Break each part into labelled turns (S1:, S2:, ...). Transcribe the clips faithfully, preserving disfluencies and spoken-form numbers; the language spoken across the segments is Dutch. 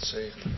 S1: zegenen.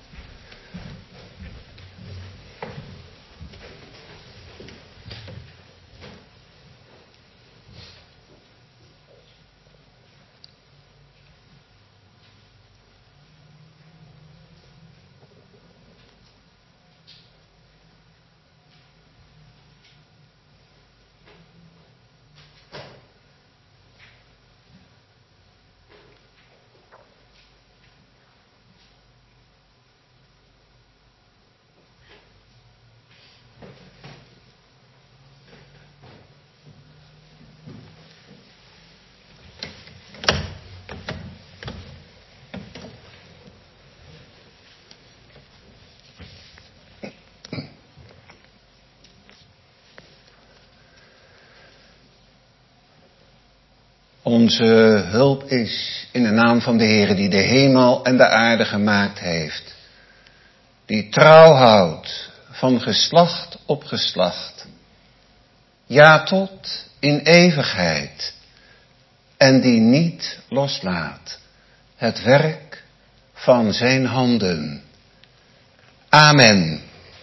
S1: Onze hulp is in de naam van de Heere die de hemel en de aarde gemaakt heeft. Die trouw houdt van geslacht op geslacht. Ja, tot in eeuwigheid. En die niet loslaat het werk van zijn handen. Amen.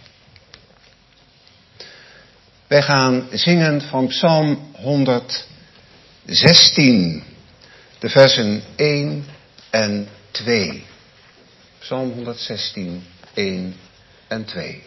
S1: Wij gaan zingen van Psalm honderdzestien, de versen één en twee. Psalm honderdzestien, één en twee.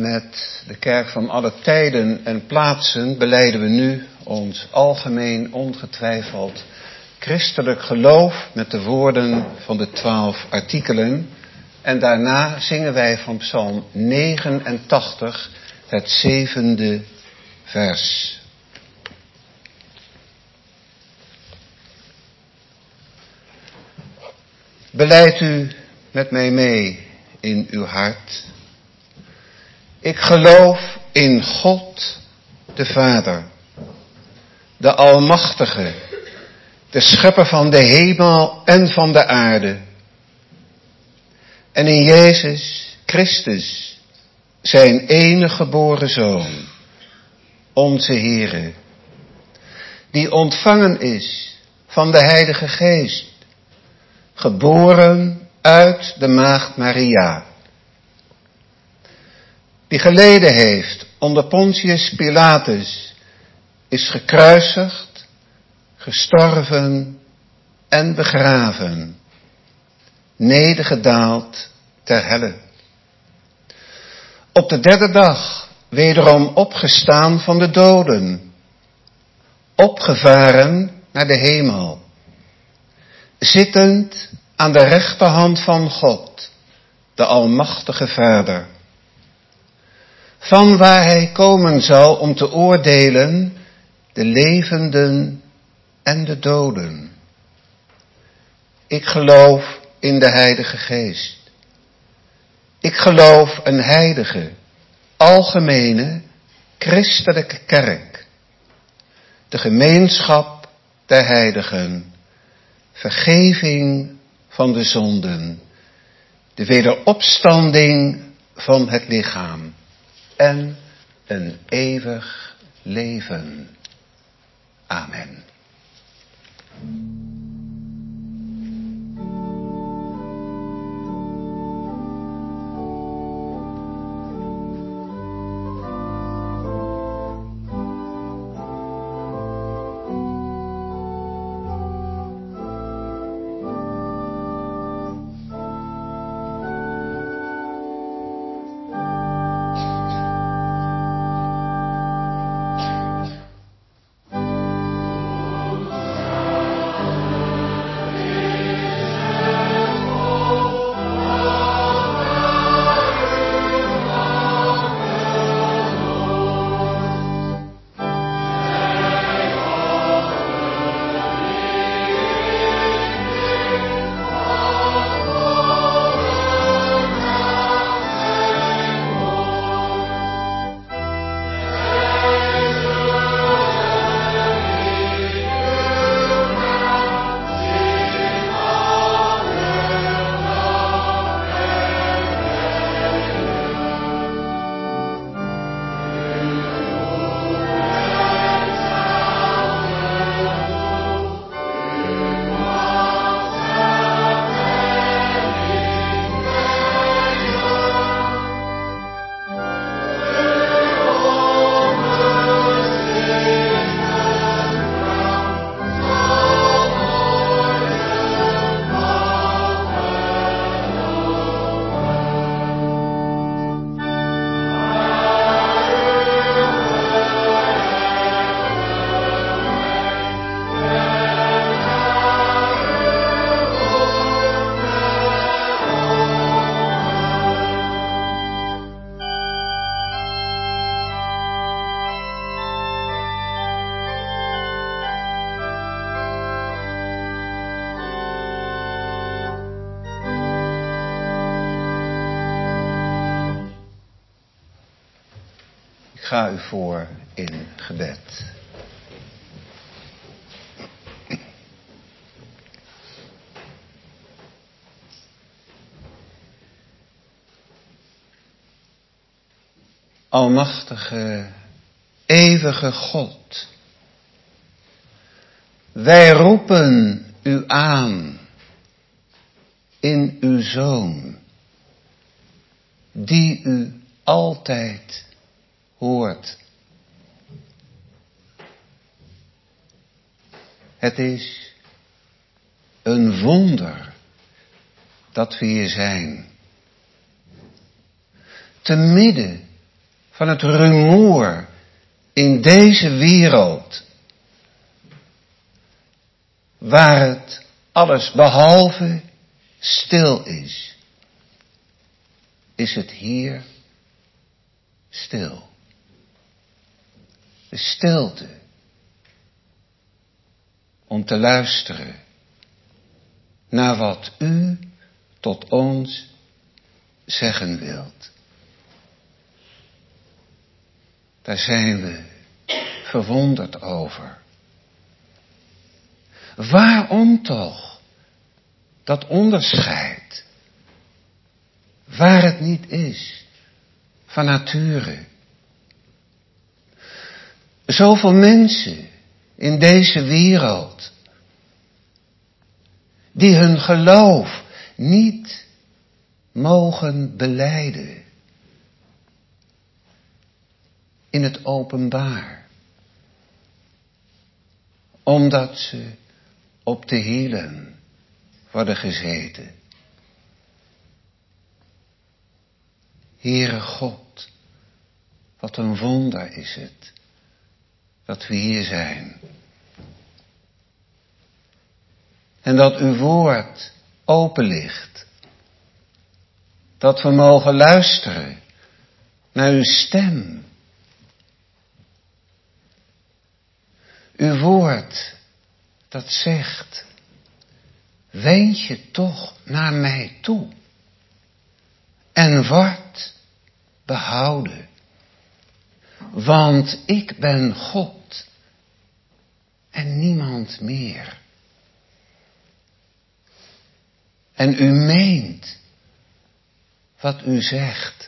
S1: met de kerk van alle tijden en plaatsen belijden we nu ons algemeen ongetwijfeld christelijk geloof met de woorden van de twaalf artikelen. En daarna zingen wij van Psalm negenentachtig het zevende vers. Belijdt u met mij mee in uw hart. Ik geloof in God, de Vader, de Almachtige, de Schepper van de hemel en van de aarde. En in Jezus Christus, zijn enige geboren Zoon, onze Heere, die ontvangen is van de Heilige Geest, geboren uit de maagd Maria, die geleden heeft onder Pontius Pilatus, is gekruisigd, gestorven en begraven, nedergedaald ter helle. Op de derde dag wederom opgestaan van de doden, opgevaren naar de hemel, zittend aan de rechterhand van God, de Almachtige Vader, van waar hij komen zal om te oordelen de levenden en de doden. Ik geloof in de Heilige Geest. Ik geloof een heilige, algemene, christelijke kerk, de gemeenschap der heiligen, vergeving van de zonden, de wederopstanding van het lichaam en een eeuwig leven. Amen. Ik ga u voor in gebed. Almachtige, eeuwige God, wij roepen u aan in uw Zoon, die u altijd hoort. Het is een wonder dat we hier zijn, te midden van het rumoer in deze wereld, waar het alles behalve stil is, is het hier stil. De stilte om te luisteren naar wat u tot ons zeggen wilt. Daar zijn we verwonderd over. Waarom toch dat onderscheid, waar het niet is van nature? Zoveel mensen in deze wereld die hun geloof niet mogen belijden in het openbaar, omdat ze op de hielen worden gezeten. Heere God, wat een wonder is het dat we hier zijn. En dat uw woord open ligt. Dat we mogen luisteren naar uw stem. Uw woord dat zegt, wend je toch naar mij toe en word behouden. Want ik ben God en niemand meer. En u meent wat u zegt.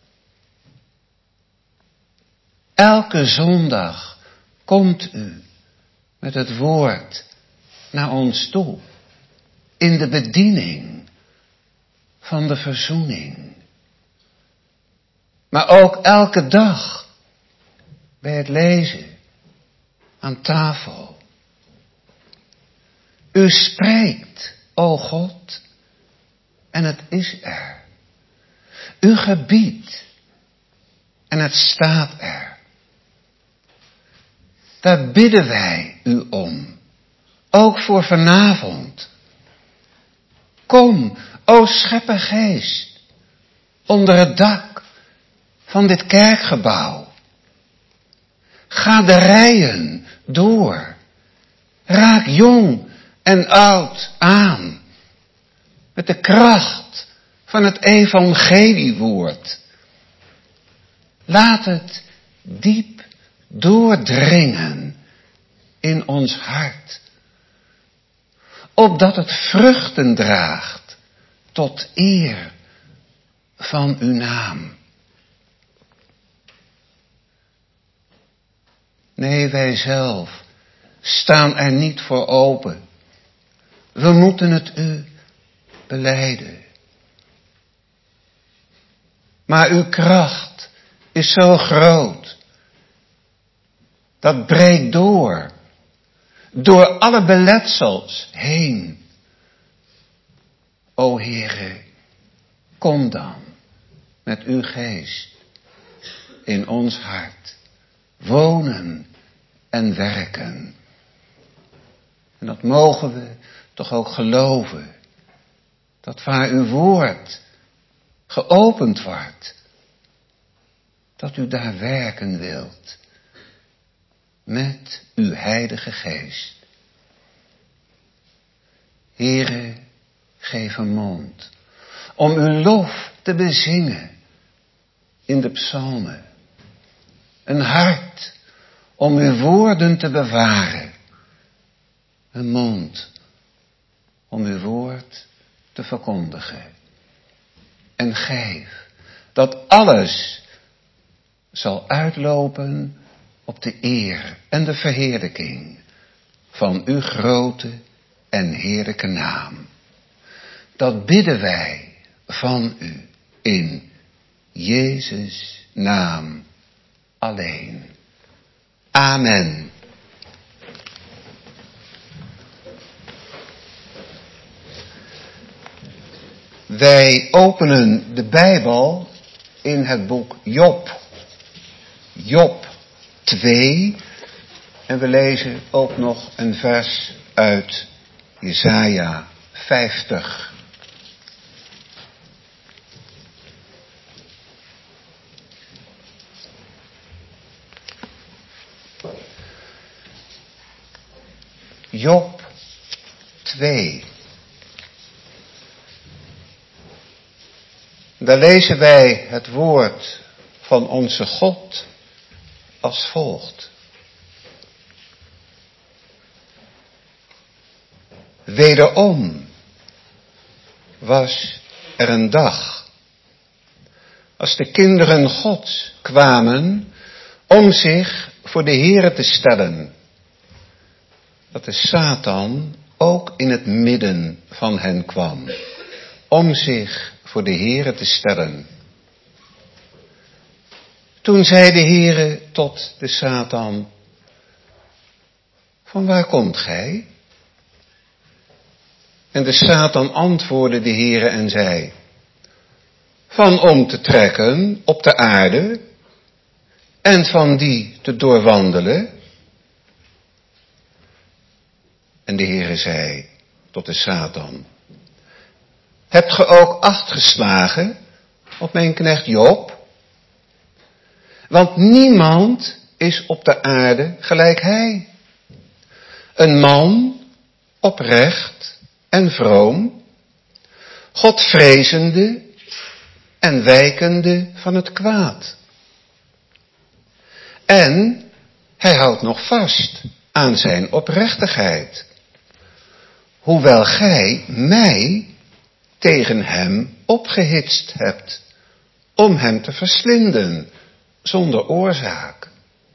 S1: Elke zondag komt u met het woord naar ons toe. In de bediening van de verzoening. Maar ook elke dag bij het lezen aan tafel. U spreekt, o God, en het is er. U gebiedt en het staat er. Daar bidden wij u om, ook voor vanavond. Kom, o scheppergeest, onder het dak van dit kerkgebouw. Ga de rijen door. Raak jong en oud aan. Met de kracht van het evangeliewoord. Laat het diep doordringen in ons hart. Opdat het vruchten draagt tot eer van uw naam. Nee, wij zelf staan er niet voor open. We moeten het u belijden. Maar uw kracht is zo groot. Dat breekt door. Door alle beletsels heen. O Heere, kom dan met uw geest in ons hart. Wonen en werken. En dat mogen we toch ook geloven. Dat waar uw woord geopend wordt, dat u daar werken wilt. Met uw heilige geest. Heere, geef een mond om uw lof te bezingen in de psalmen. Een hart om uw woorden te bewaren. Een mond om uw woord te verkondigen. En geef dat alles zal uitlopen op de eer en de verheerlijking van uw grote en heerlijke naam. Dat bidden wij van u in Jezus' naam alleen. Amen. Wij openen de Bijbel in het boek Job. Job twee. En we lezen ook nog een vers uit Jesaja vijftig. Job twee. Daar lezen wij het woord van onze God als volgt. Wederom was er een dag, als de kinderen Gods kwamen om zich voor de Heere te stellen, dat de Satan ook in het midden van hen kwam, om zich voor de Heere te stellen. Toen zei de Heere tot de Satan, van waar komt gij? En de Satan antwoordde de Heere en zei, van om te trekken op de aarde en van die te doorwandelen. En de Heere zei tot de Satan, hebt ge ook acht geslagen op mijn knecht Job? Want niemand is op de aarde gelijk hij. Een man oprecht en vroom, Godvrezende en wijkende van het kwaad. En hij houdt nog vast aan zijn oprechtigheid, hoewel gij mij tegen hem opgehitst hebt, om hem te verslinden, zonder oorzaak.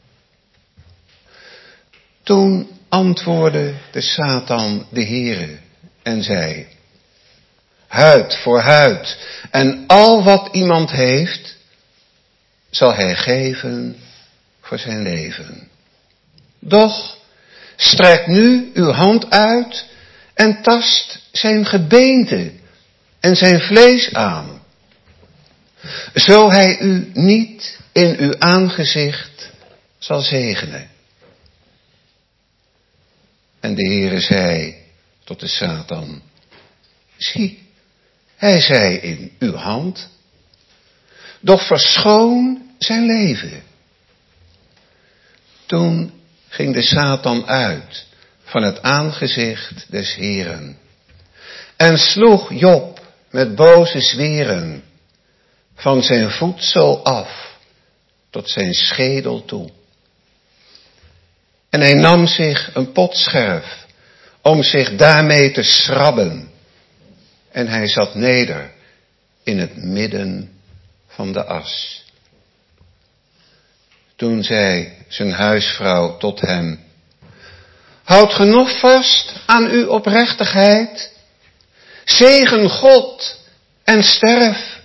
S1: Toen antwoordde de Satan de Heere en zei, huid voor huid, en al wat iemand heeft, zal hij geven voor zijn leven. Doch strek nu uw hand uit en tast zijn gebeente en zijn vlees aan, zo hij u niet in uw aangezicht zal zegenen. En de Heere zei tot de Satan, zie, hij zei in uw hand, doch verschoon zijn leven. Toen ging de Satan uit van het aangezicht des Heeren en sloeg Job met boze zweren van zijn voedsel af tot zijn schedel toe. En hij nam zich een potscherf om zich daarmee te schrabben. En hij zat neder in het midden van de as. Toen zei zijn huisvrouw tot hem, houd ge nog vast aan uw oprechtigheid? Zegen God en sterf.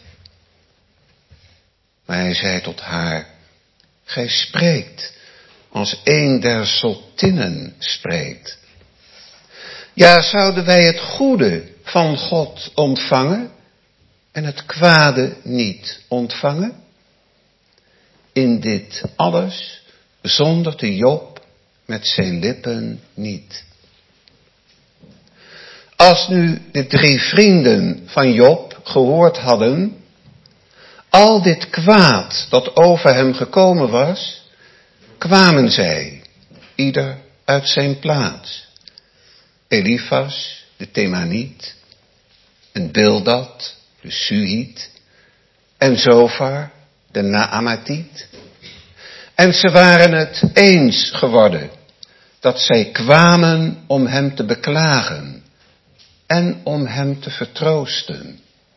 S1: Maar hij zei tot haar, gij spreekt als een der zottinnen spreekt. Ja, zouden wij het goede van God ontvangen en het kwade niet ontvangen? In dit alles zonderde Job met zijn lippen niet. Als nu de drie vrienden van Job gehoord hadden, al dit kwaad dat over hem gekomen was, kwamen zij, ieder uit zijn plaats. Elifas, de Temaniet, en Bildad, de Suhiet, en Zofar, de Naamatiet. En ze waren het eens geworden dat zij kwamen om hem te beklagen en om hem te vertroosten.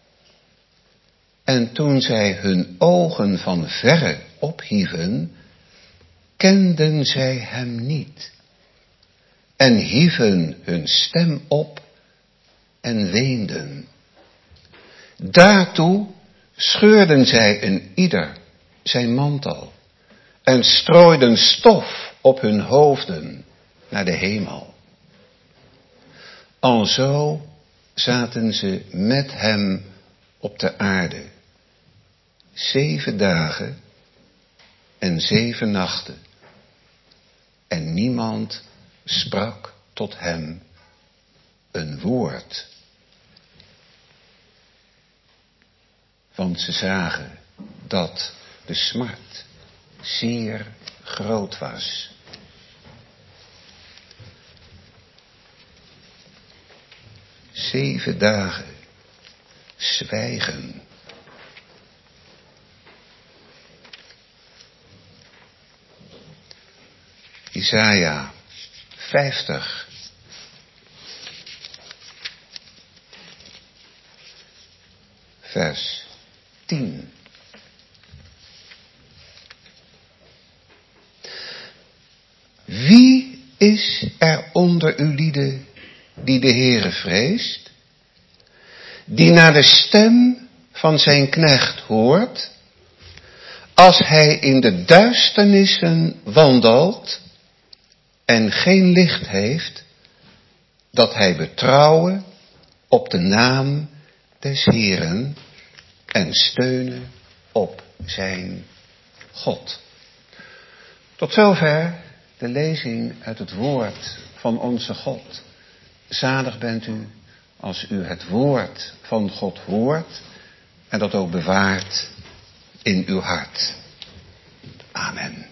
S1: En toen zij hun ogen van verre ophieven, kenden zij hem niet en hieven hun stem op en weenden. Daartoe scheurden zij een ieder zijn mantel en strooiden stof op hun hoofden naar de hemel. Alzo zaten ze met hem op de aarde, zeven dagen en zeven nachten. En niemand sprak tot hem een woord. Want ze zagen dat de smart zeer groot was. Zeven dagen zwijgen. Isaia vijftig. Vers tien. Wie is er onder uw lieden die de Heere vreest, die naar de stem van zijn knecht hoort, als hij in de duisternissen wandelt en geen licht heeft, dat hij betrouwen op de naam des Heeren en steunen op zijn God. Tot zover de lezing uit het woord van onze God. Zalig bent u als u het woord van God hoort en dat ook bewaart in uw hart. Amen.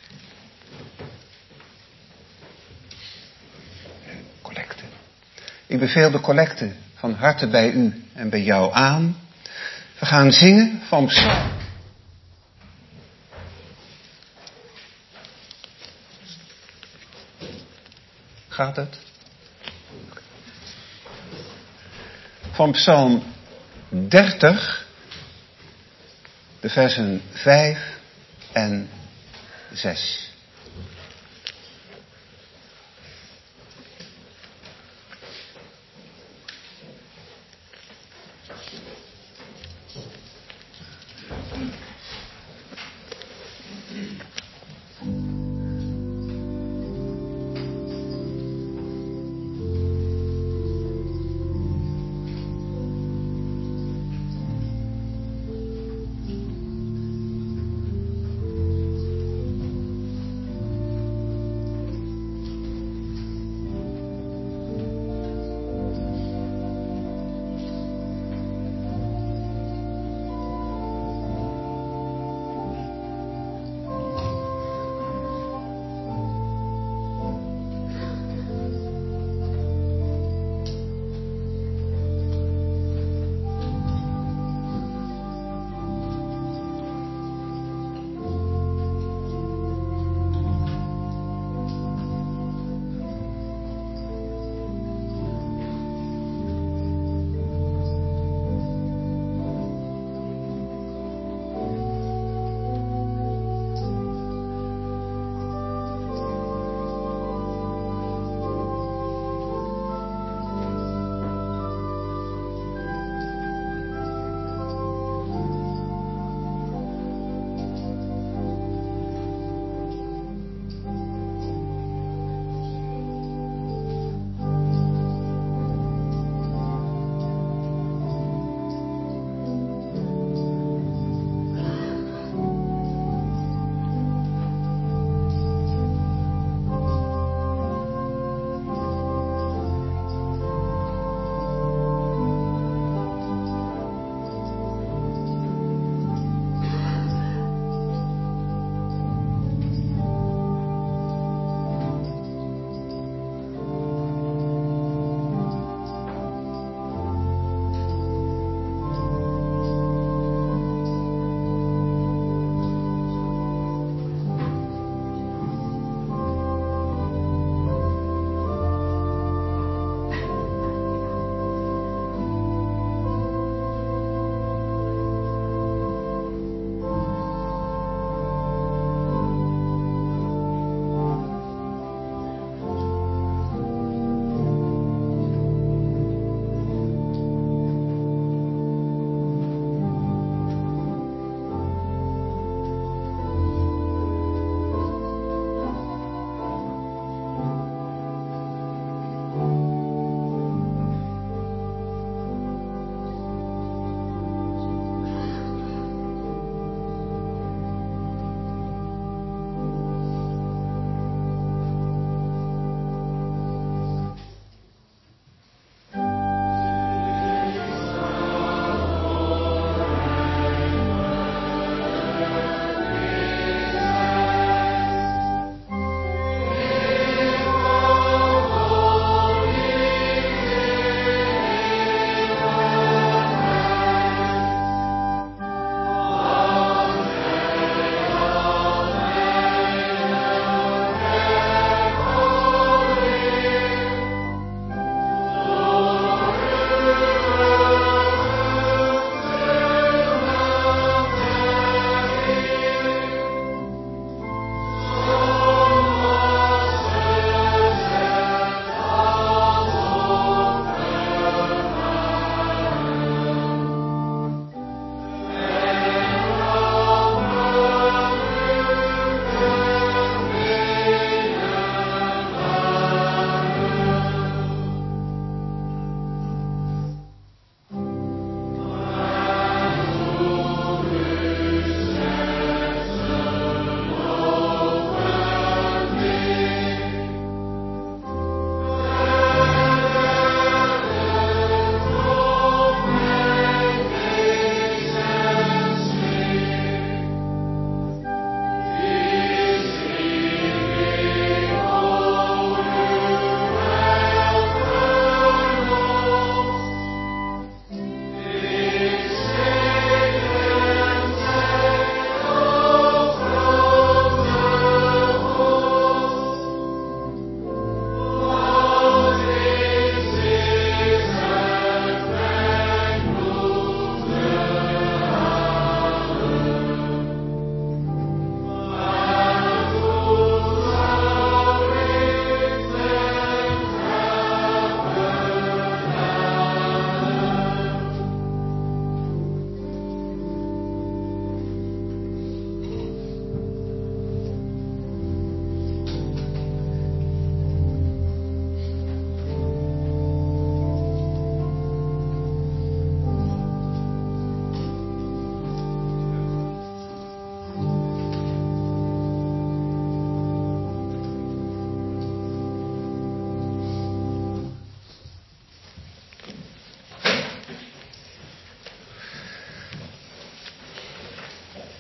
S1: Collecte. Ik beveel de collecte van harte bij u en bij jou aan. We gaan zingen van Psalm. Gaat het? Van Psalm dertig, de versen vijf en zes.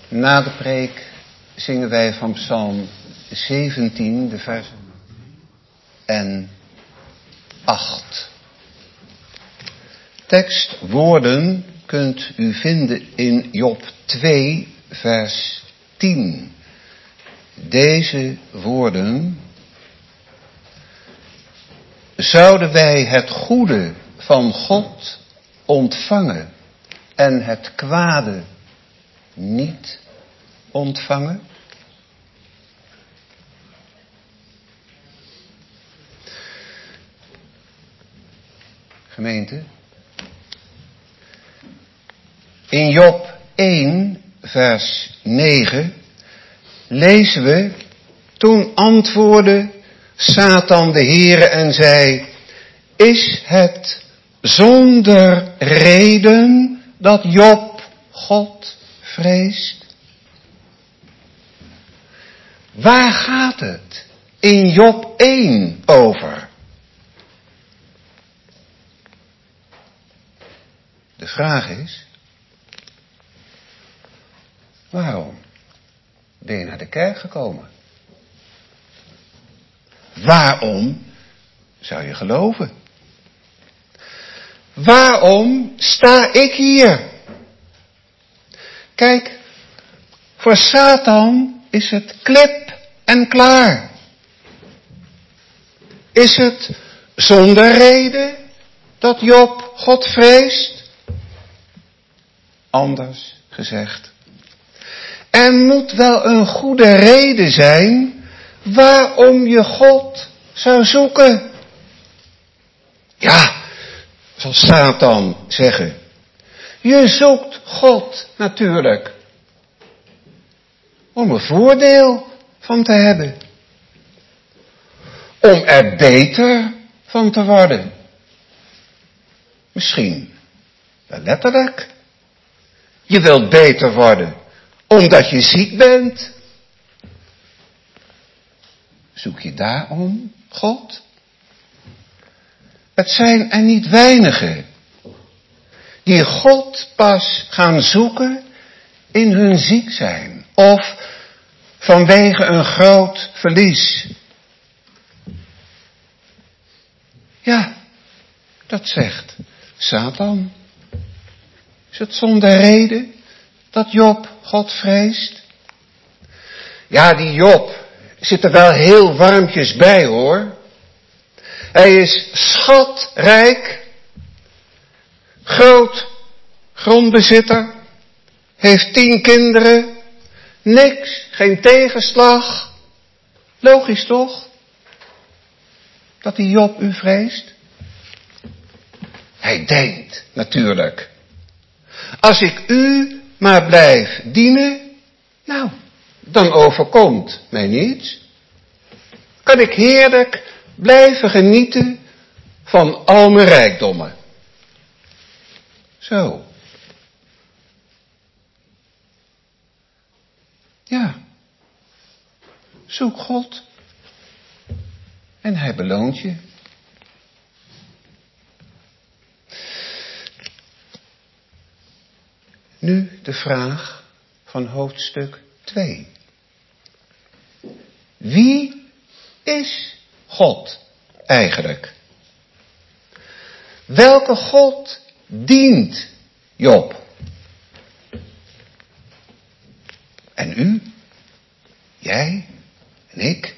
S1: Na de preek zingen wij van Psalm zeventien, de vers en acht. Tekstwoorden kunt u vinden in Job twee, vers tien. Deze woorden: zouden wij het goede van God ontvangen en het kwade niet ontvangen? Gemeente, in Job één, vers negen, lezen we: toen antwoordde Satan de Heere en zei: is het zonder reden dat Job God vreest? Waar gaat het in Job één over? De vraag is: waarom ben je naar de kerk gekomen? Waarom zou je geloven? Waarom sta ik hier? Kijk, voor Satan is het klip en klaar. Is het zonder reden dat Job God vreest? Anders gezegd: er moet wel een goede reden zijn waarom je God zou zoeken. Ja, zal Satan zeggen, je zoekt God natuurlijk om er voordeel van te hebben. Om er beter van te worden. Misschien wel letterlijk. Je wilt beter worden omdat je ziek bent. Zoek je daarom God? Het zijn er niet weinigen die God pas gaan zoeken in hun ziek zijn of vanwege een groot verlies. Ja, dat zegt Satan. Is het zonder reden dat Job God vreest? Ja, die Job zit er wel heel warmpjes bij, hoor. Hij is schatrijk, groot grondbezitter, heeft tien kinderen, niks, geen tegenslag. Logisch toch, dat die Job u vreest? Hij denkt natuurlijk: als ik u maar blijf dienen, nou, dan overkomt mij niets. Kan ik heerlijk blijven genieten van al mijn rijkdommen. Zo. Ja. Zoek God. En hij beloont je. Nu de vraag van hoofdstuk twee. Wie is God eigenlijk? Welke God dient Job? En u? Jij? En ik?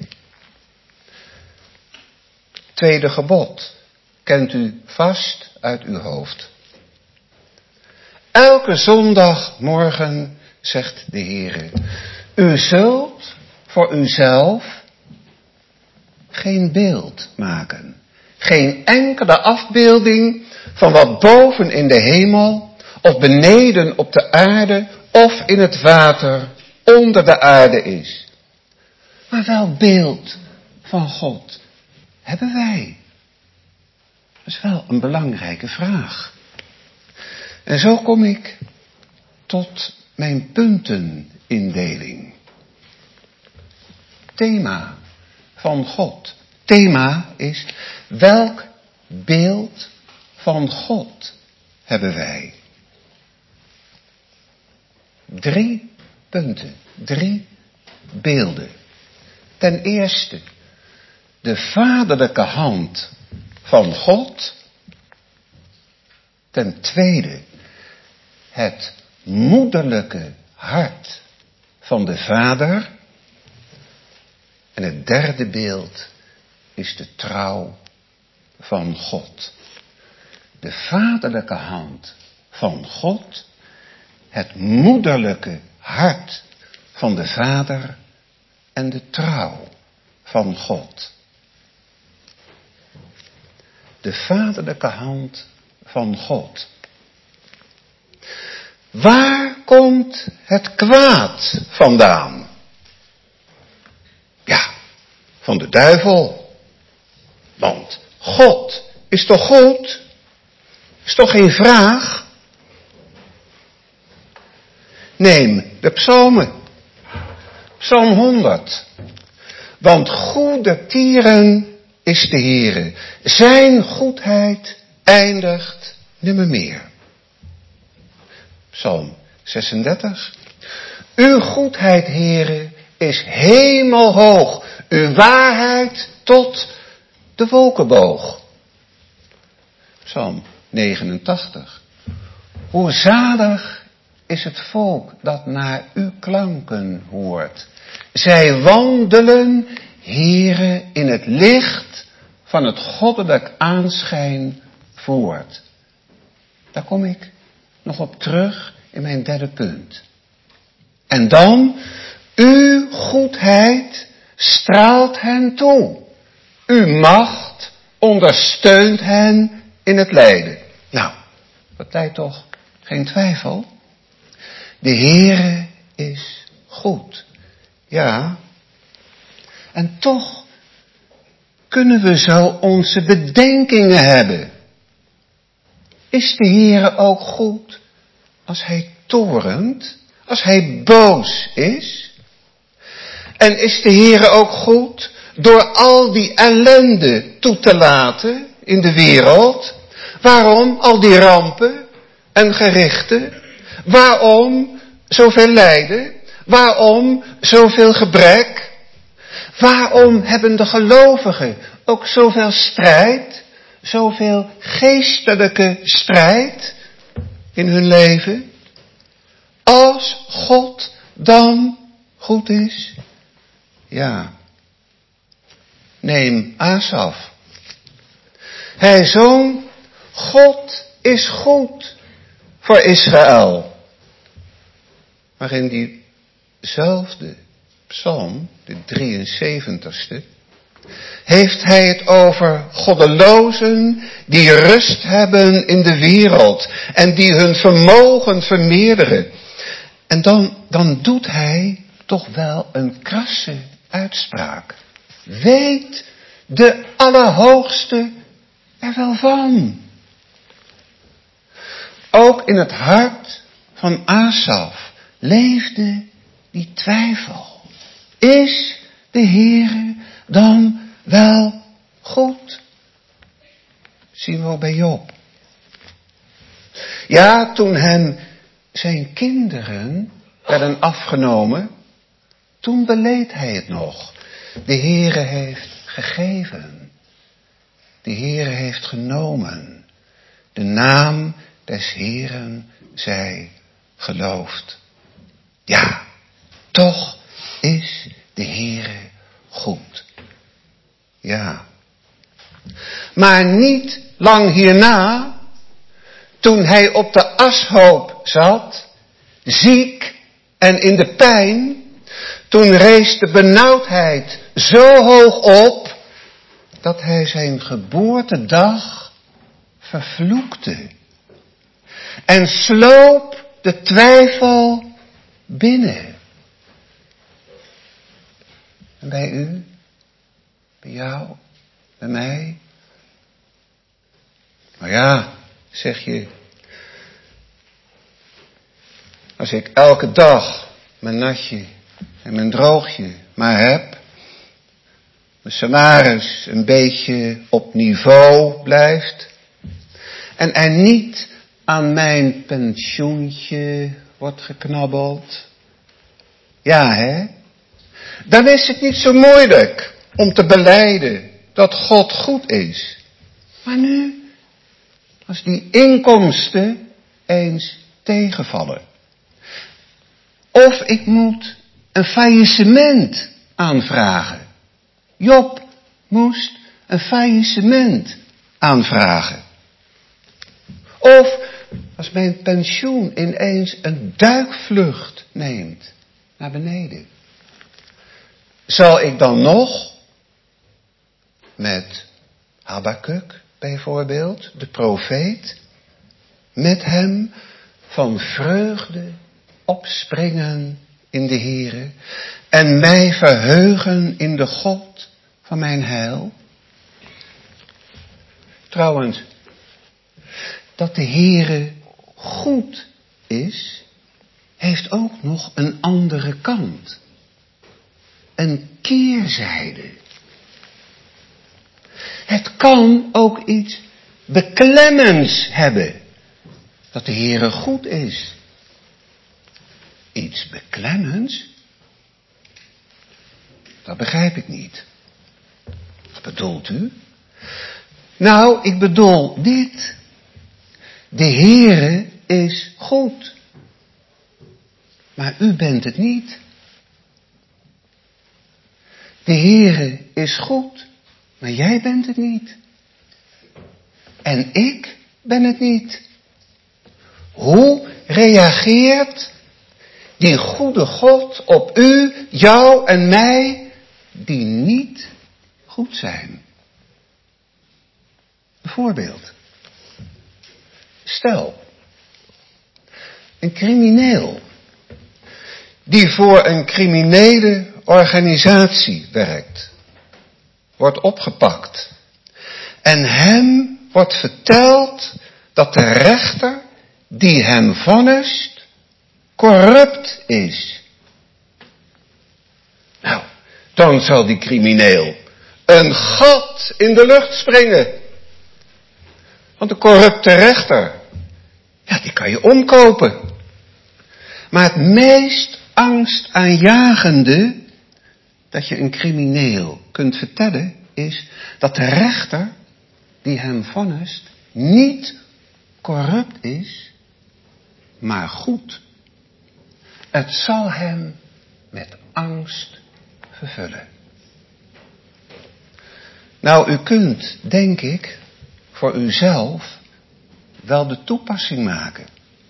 S1: Tweede gebod kent u vast uit uw hoofd. Elke zondagmorgen zegt de Heere: u zult voor uzelf geen beeld maken. Geen enkele afbeelding van wat boven in de hemel of beneden op de aarde of in het water onder de aarde is. Maar wel beeld van God hebben wij. Dat is wel een belangrijke vraag. En zo kom ik tot mijn puntenindeling. Thema van God. Thema is: welk beeld van God hebben wij? Drie punten, drie beelden. Ten eerste, de vaderlijke hand van God. Ten tweede, het moederlijke hart van de Vader. En het derde beeld is de trouw van God. De vaderlijke hand van God, het moederlijke hart van de Vader en de trouw van God. De vaderlijke hand van God. Waar komt het kwaad vandaan? Ja, van de duivel. Want God is toch goed? Is toch geen vraag? Neem de psalmen. Psalm honderd. Want goede tieren is de Heere. Zijn goedheid eindigt nimmermeer. Psalm zesendertig. Uw goedheid, Heere, is hemelhoog. Uw waarheid tot de wolkenboog. Psalm negenentachtig. Hoe zalig is het volk dat naar uw klanken hoort. Zij wandelen, Heere, in het licht van het goddelijk aanschijn voort. Daar kom ik nog op terug in mijn derde punt. En dan, uw goedheid straalt hen toe. Uw macht ondersteunt hen in het lijden. Nou, dat leidt toch geen twijfel. De Heere is goed. Ja. En toch kunnen we zo onze bedenkingen hebben. Is de Heere ook goed als hij toornt, als hij boos is? En is de Heere ook goed door al die ellende toe te laten in de wereld? Waarom al die rampen en gerichten? Waarom zoveel lijden? Waarom zoveel gebrek? Waarom hebben de gelovigen ook zoveel strijd? Zoveel geestelijke strijd in hun leven? Als God dan goed is? Ja. Neem Asaf. Hij zong, God is goed voor Israël. Maar in diezelfde psalm, de drieënzeventigste, heeft hij het over goddelozen die rust hebben in de wereld en die hun vermogen vermeerderen. En dan, dan doet hij toch wel een krasse uitspraak. Weet de Allerhoogste er wel van. Ook in het hart van Asaf leefde die twijfel. Is de Heere dan wel goed? Zien we ook bij Job. Ja, toen hem zijn kinderen werden afgenomen, toen beleed hij het nog. De Heere heeft gegeven. De Heere heeft genomen. De naam des Heeren zij geloofd. Ja, toch is de Heere goed. Ja. Maar niet lang hierna, toen hij op de ashoop zat, ziek en in de pijn, toen rees de benauwdheid zo hoog op, dat hij zijn geboortedag vervloekte. En sloop de twijfel binnen. En bij u, bij jou, bij mij. Nou ja, zeg je, als ik elke dag mijn natje en mijn droogje maar heb, mijn salaris een beetje op niveau blijft, en er niet aan mijn pensioentje wordt geknabbeld, Ja, hè? Dan is het niet zo moeilijk om te belijden dat God goed is. Maar nu, als die inkomsten eens tegenvallen. Of ik moet een faillissement aanvragen. Job moest een faillissement aanvragen. Of als mijn pensioen ineens een duikvlucht neemt naar beneden. Zal ik dan nog met Habakuk bijvoorbeeld, de profeet, met hem van vreugde opspringen in de Heere en mij verheugen in de God van mijn heil? Trouwens, dat de Heere goed is, heeft ook nog een andere kant. Een keerzijde. Het kan ook iets beklemmends hebben. Dat de Heere goed is. Iets beklemmends? Dat begrijp ik niet. Wat bedoelt u? Nou, ik bedoel dit. De Heere is goed. Maar u bent het niet. De Heere is goed, maar jij bent het niet. En ik ben het niet. Hoe reageert die goede God op u, jou en mij, die niet goed zijn? Bijvoorbeeld. Stel, een crimineel die voor een criminele organisatie werkt, wordt opgepakt. En hem wordt verteld dat de rechter die hem vonnist corrupt is. Nou, dan zal die crimineel een gat in de lucht springen. Want de corrupte rechter, ja, die kan je omkopen. Maar het meest angstaanjagende dat je een crimineel kunt vertellen is dat de rechter die hem vonnist niet corrupt is, maar goed. Het zal hem met angst vervullen. Nou, u kunt, denk ik, voor uzelf wel de toepassing maken.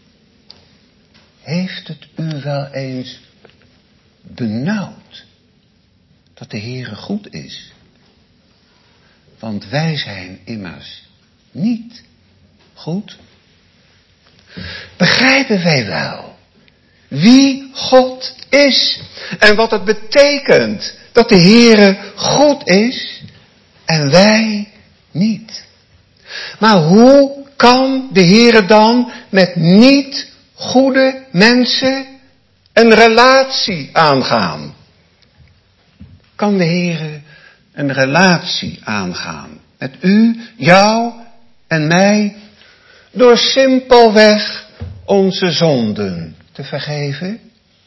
S1: Heeft het u wel eens benauwd dat de Heere goed is? Want wij zijn immers niet goed. Begrijpen wij wel wie God is en wat het betekent dat de Heere goed is en wij niet? Maar hoe kan de Heere dan met niet goede mensen een relatie aangaan? Kan de Heere een relatie aangaan met u, jou en mij, door simpelweg onze zonden te vergeven?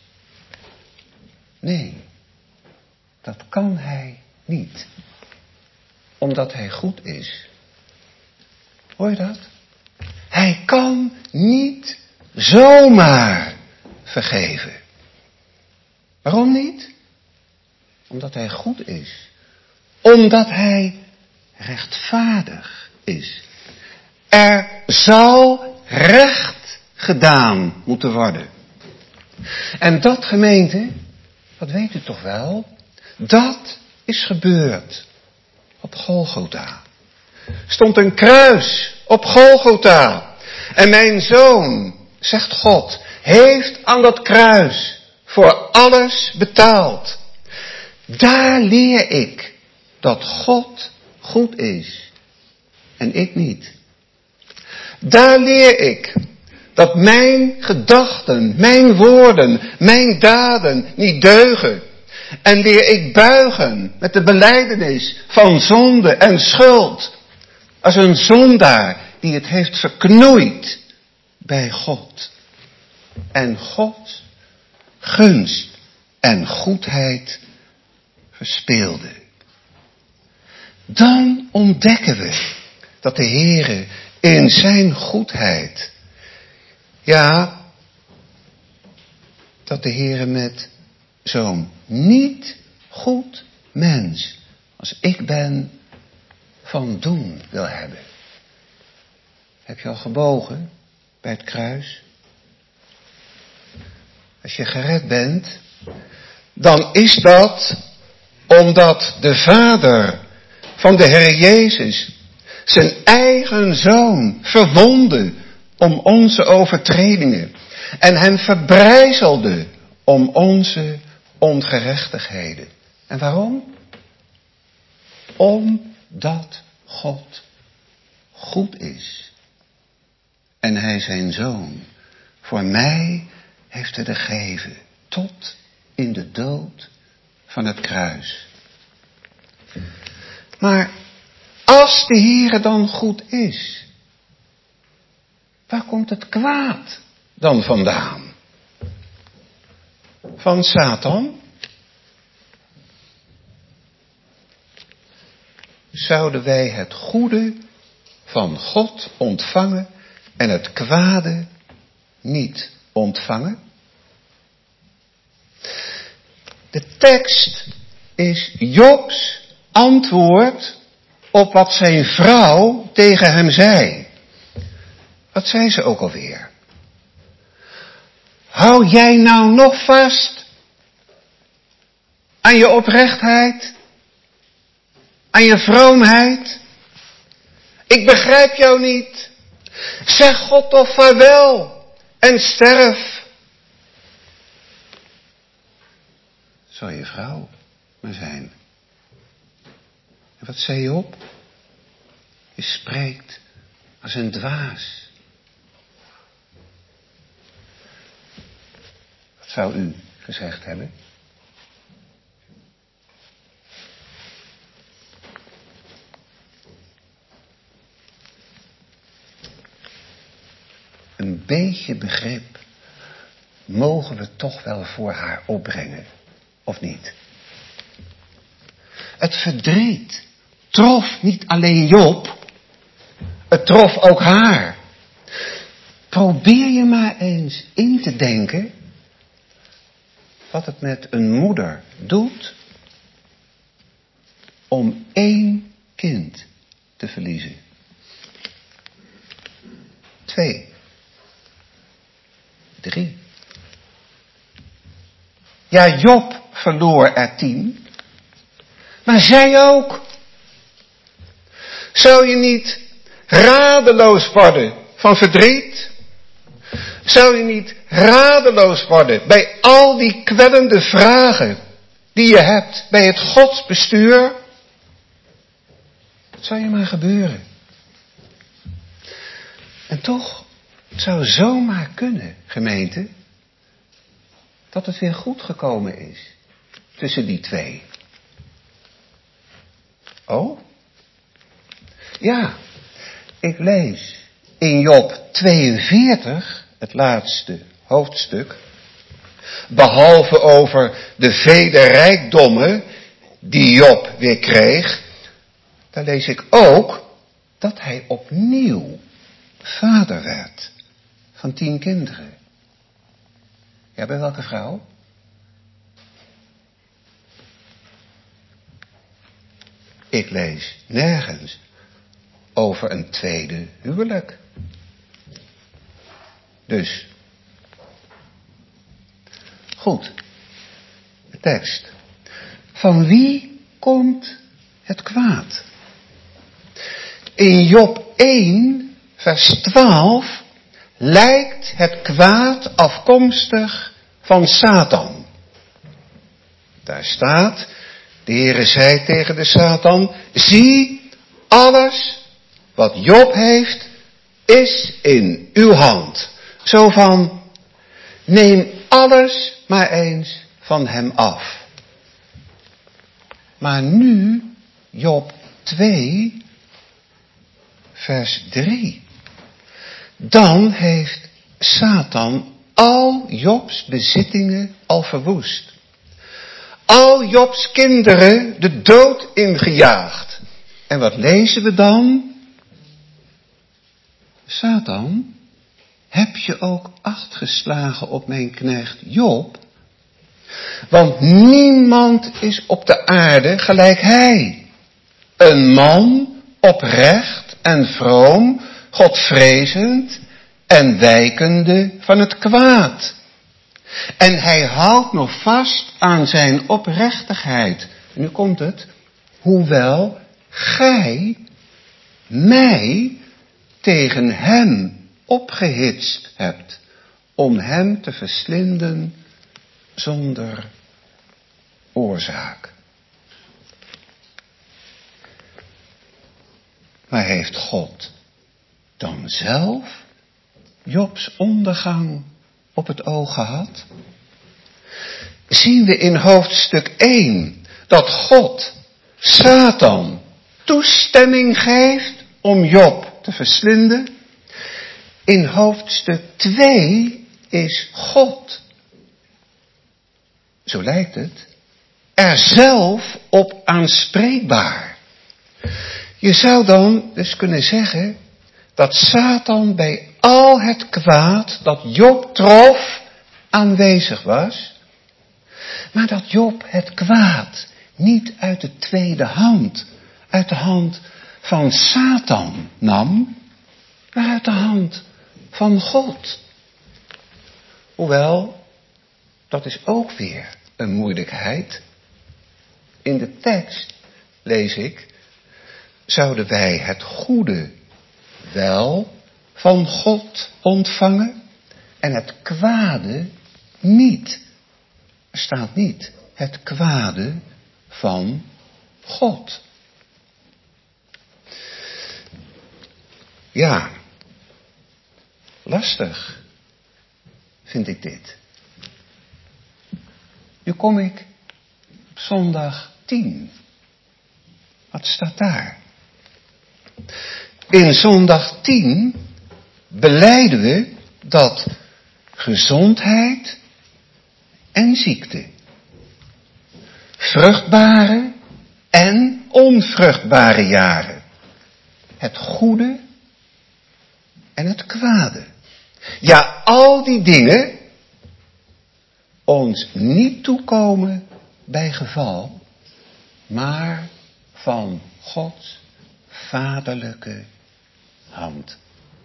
S1: Nee, dat kan Hij niet, omdat Hij goed is. Hoor je dat? Hij kan niet zomaar vergeven. Waarom niet? Omdat Hij goed is. Omdat Hij rechtvaardig is. Er zal recht gedaan moeten worden. En dat, gemeente, dat weet u toch wel, dat is gebeurd op Golgotha. Stond een kruis op Golgotha. En mijn zoon, zegt God, heeft aan dat kruis voor alles betaald. Daar leer ik dat God goed is en ik niet. Daar leer ik dat mijn gedachten, mijn woorden, mijn daden niet deugen. En leer ik buigen met de belijdenis van zonde en schuld. Als een zondaar die het heeft verknoeid bij God. En Gods gunst en goedheid verspeelde. Dan ontdekken we dat de Heere in zijn goedheid, ja, dat de Heere met zo'n niet goed mens als ik ben van doen wil hebben. Heb je al gebogen bij het kruis? Als je gered bent, dan is dat omdat de Vader van de Heer Jezus zijn eigen Zoon verwondde om onze overtredingen en hem verbrijzelde om onze ongerechtigheden. En waarom? Omdat God goed is en hij zijn Zoon voor mij heeft te geven tot in de dood van het kruis. Maar als de Heere dan goed is, waar komt het kwaad dan vandaan? Van Satan? Zouden wij het goede van God ontvangen en het kwade niet ontvangen? De tekst is Jobs antwoord op wat zijn vrouw tegen hem zei. Wat zei ze ook alweer? Hou jij nou nog vast aan je oprechtheid? Aan je vroomheid? Ik begrijp jou niet. Zeg God toch vaarwel en sterf. Zal je vrouw maar zijn. En wat zei je op? Je spreekt als een dwaas. Wat zou u gezegd hebben? Een beetje begrip mogen we toch wel voor haar opbrengen, of niet? Het verdriet trof niet alleen Job, het trof ook haar. Probeer je maar eens in te denken wat het met een moeder doet om één kind te verliezen. Twee. Drie. Ja, Job verloor er tien. Maar zij ook. Zou je niet radeloos worden van verdriet? Zou je niet radeloos worden bij al die kwellende vragen die je hebt bij het godsbestuur? Dat zou je maar gebeuren. En toch, het zou zomaar kunnen, gemeente, dat het weer goed gekomen is tussen die twee. Oh? Ja, ik lees in Job tweeënveertig, het laatste hoofdstuk, behalve over de vele rijkdommen die Job weer kreeg, daar lees ik ook dat hij opnieuw vader werd van tien kinderen. Ja, bij welke vrouw? Ik lees nergens over een tweede huwelijk. Dus, goed, de tekst. Van wie komt het kwaad? In Job één, vers twaalf, lijkt het kwaad afkomstig van Satan. Daar staat, de Heere zei tegen de Satan, zie, alles wat Job heeft, is in uw hand. Zo van, neem alles maar eens van hem af. Maar nu, Job twee, vers drie. Dan heeft Satan al Jobs bezittingen al verwoest. al Jobs kinderen de dood ingejaagd. En wat lezen we dan? Satan, heb je ook acht geslagen op mijn knecht Job? Want niemand is op de aarde gelijk hij. Een man oprecht en vroom, Godvrezend en wijkende van het kwaad. En hij houdt nog vast aan zijn oprechtigheid. Nu komt het. Hoewel gij mij tegen hem opgehitst hebt, om hem te verslinden zonder oorzaak. Maar heeft God dan zelf Jobs ondergang op het oog gehad? Zien we in hoofdstuk één dat God Satan toestemming geeft om Job te verslinden. In hoofdstuk twee is God, zo lijkt het, er zelf op aanspreekbaar. Je zou dan dus kunnen zeggen dat Satan bij al het kwaad dat Job trof aanwezig was, maar dat Job het kwaad niet uit de tweede hand, uit de hand van Satan nam, maar uit de hand van God. Hoewel, dat is ook weer een moeilijkheid. In de tekst lees ik, zouden wij het goede wel van God ontvangen en het kwade niet. Er staat niet het kwade van God. Ja, lastig vind ik dit. Nu kom ik op zondag tien. Wat staat daar? In zondag tien belijden we dat gezondheid en ziekte, vruchtbare en onvruchtbare jaren, het goede en het kwade, ja, al die dingen ons niet toekomen bij geval, maar van Gods vaderlijke hand.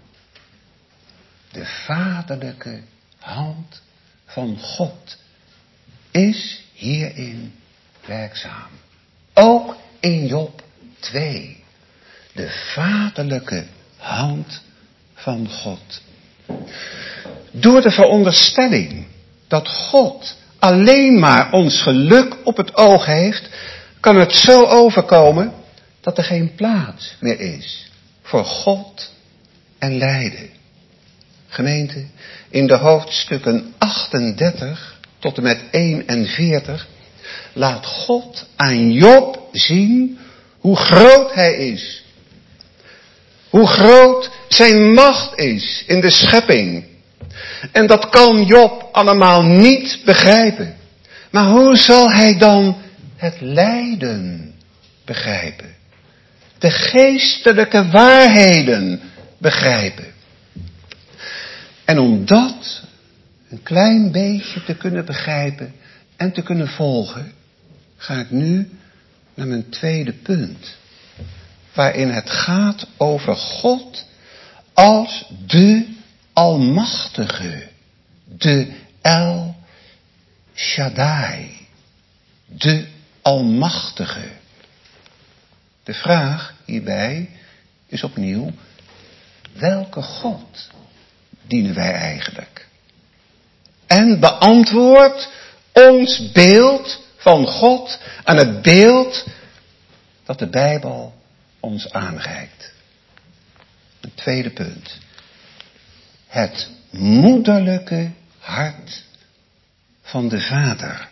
S1: De vaderlijke hand van God is hierin werkzaam. Ook in Job twee. De vaderlijke hand van God. Door de veronderstelling dat God alleen maar ons geluk op het oog heeft, kan het zo overkomen dat er geen plaats meer is voor God en lijden. Gemeente, in de hoofdstukken achtendertig tot en met eenenveertig laat God aan Job zien hoe groot hij is. Hoe groot zijn macht is in de schepping. En dat kan Job allemaal niet begrijpen. Maar hoe zal hij dan het lijden begrijpen? De geestelijke waarheden begrijpen. En om dat een klein beetje te kunnen begrijpen en te kunnen volgen, ga ik nu naar mijn tweede punt. Waarin het gaat over God als de Almachtige, de El Shaddai, de Almachtige. De vraag hierbij is opnieuw, welke God dienen wij eigenlijk? En beantwoord ons beeld van God aan het beeld dat de Bijbel ons aanreikt. Een tweede punt. Het moederlijke hart van de Vader.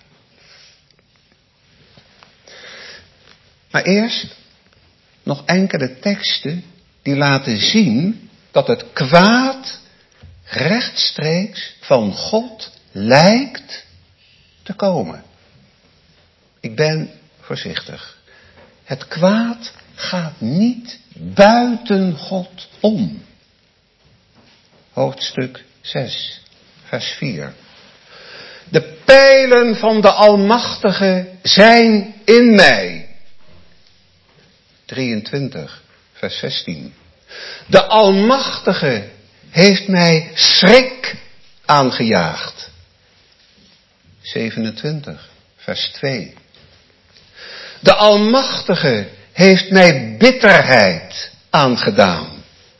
S1: Maar eerst nog enkele teksten die laten zien dat het kwaad rechtstreeks van God lijkt te komen. ik ben voorzichtig. Het kwaad gaat niet buiten God om. Hoofdstuk zes, vers vier. De pijlen van de Almachtige zijn in mij. drieëntwintig, vers zestien. De Almachtige heeft mij schrik aangejaagd. zevenentwintig, vers twee. De Almachtige heeft mij bitterheid aangedaan.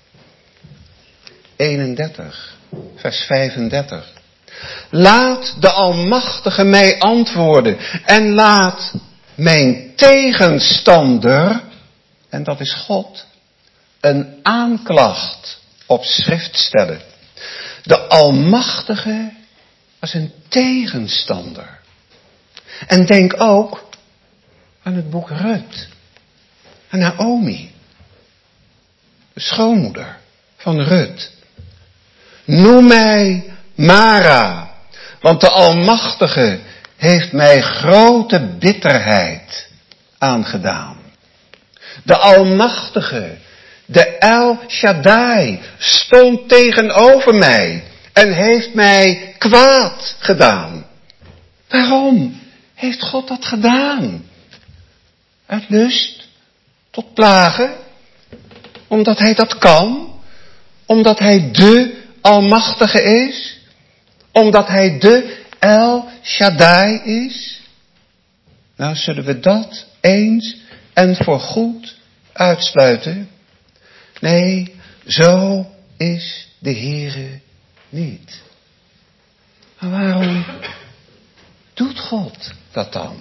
S1: eenendertig, vers vijfendertig. Laat de Almachtige mij antwoorden en laat mijn tegenstander, en dat is God, een aanklacht op schrift stellen. De Almachtige was een tegenstander. En denk ook aan het boek Rut. En Naomi, de schoonmoeder van Rut. Noem mij Mara, want de Almachtige heeft mij grote bitterheid aangedaan. De Almachtige, de El Shaddai, stond tegenover mij en heeft mij kwaad gedaan. Waarom heeft God dat gedaan? Uit lust tot plagen? Omdat hij dat kan? Omdat hij de Almachtige is? Omdat hij de El Shaddai is? Nou, zullen we dat eens en voorgoed uitsluiten? Nee, zo is de Heere niet. Maar waarom doet God dat dan?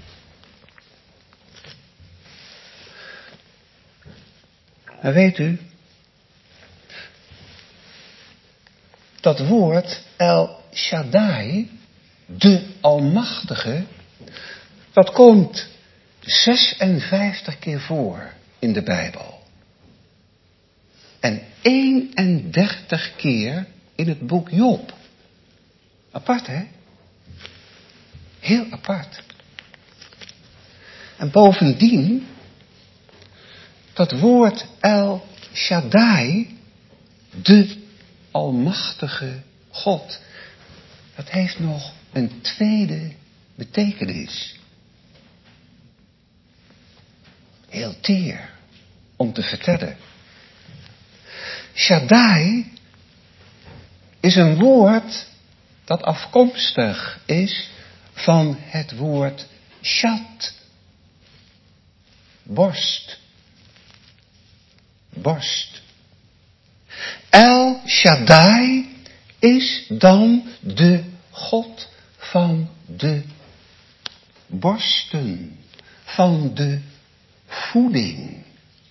S1: Maar weet u, dat woord El Shaddai, de Almachtige, dat komt zesenvijftig keer voor in de Bijbel. En eenendertig keer in het boek Job. Apart, hè? Heel apart. En bovendien, dat woord El Shaddai, de Almachtige God, dat heeft nog een tweede betekenis. Heel teer om te vertellen. Shaddai is een woord dat afkomstig is van het woord Shad. Borst. Borst. El Shaddai is dan de God van de borsten, van de voeding.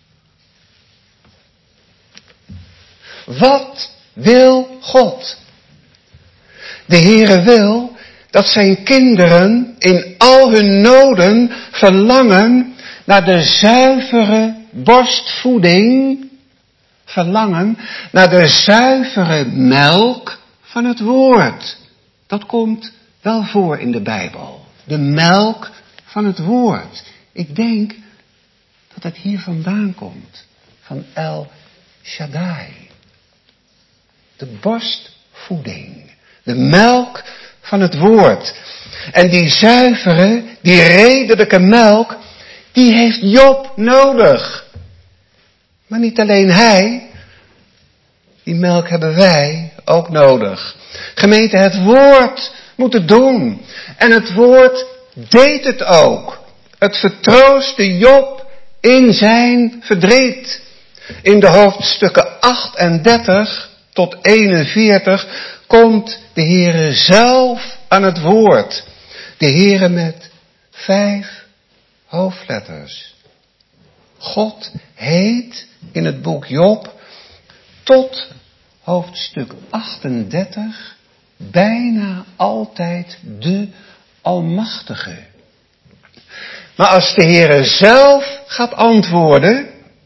S1: Wat wil God? De Heere wil dat zijn kinderen in al hun noden verlangen naar de zuivere borstvoeding, verlangen naar de zuivere melk van het woord. Dat komt wel voor in de Bijbel. De melk van het woord. Ik denk dat het hier vandaan komt. Van El Shaddai. De borstvoeding. De melk van het woord. En die zuivere, die redelijke melk, die heeft Job nodig. Maar niet alleen hij. Die melk hebben wij ook nodig. Gemeente, het woord moet het doen. En het woord deed het ook. Het vertroostte Job in zijn verdriet. In de hoofdstukken achtendertig tot eenenveertig komt de Heere zelf aan het woord. De Heere met vijf hoofdletters. God heet in het boek Job tot hoofdstuk achtendertig bijna altijd de Almachtige. Maar als de Heere zelf gaat antwoorden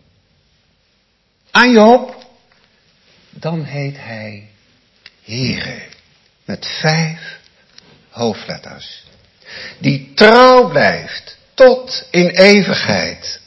S1: aan Job, dan heet hij Heere met vijf hoofdletters. die trouw blijft tot in eeuwigheid.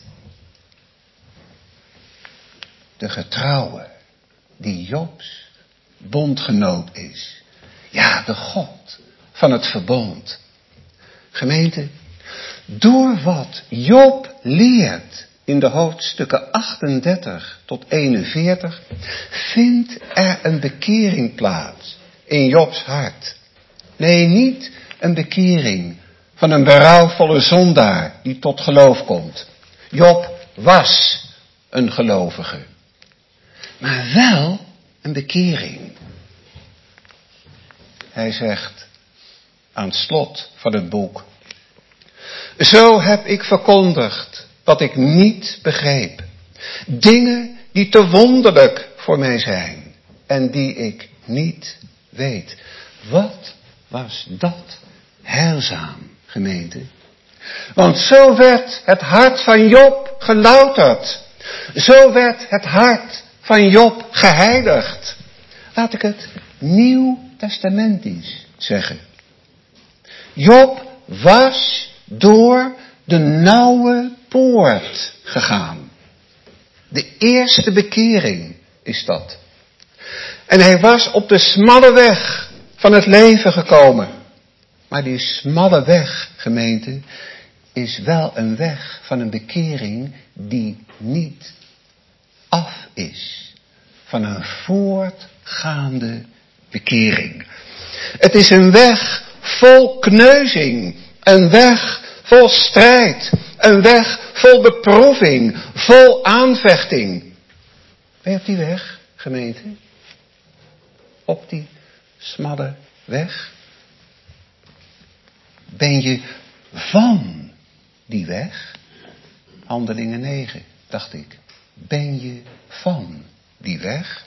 S1: De getrouwe, die Jobs bondgenoot is. Ja, de God van het verbond. Gemeente, door wat Job leert in de hoofdstukken achtendertig tot eenenveertig, vindt er een bekering plaats in Jobs hart. Nee, niet een bekering van een berouwvolle zondaar die tot geloof komt. Job was een gelovige. Maar wel een bekering. Hij zegt aan het slot van het boek: zo heb ik verkondigd wat ik niet begreep. Dingen die te wonderlijk voor mij zijn en die ik niet weet. Wat was dat heilzaam, gemeente? Want zo werd het hart van Job gelouterd. Zo werd het hart van Job geheiligd. Laat ik het nieuw testamentisch zeggen. Job was door de nauwe poort gegaan. De eerste bekering is dat. En hij was op de smalle weg van het leven gekomen. Maar die smalle weg, gemeente, is wel een weg van een bekering die niet af is. Van een voortgaande bekering. Het is een weg vol kneuzing. Een weg vol strijd. Een weg vol beproeving. Vol aanvechting. Ben je op die weg, gemeente? Op die smalle weg? Ben je van die weg? Handelingen negen, dacht ik. Ben je van die weg?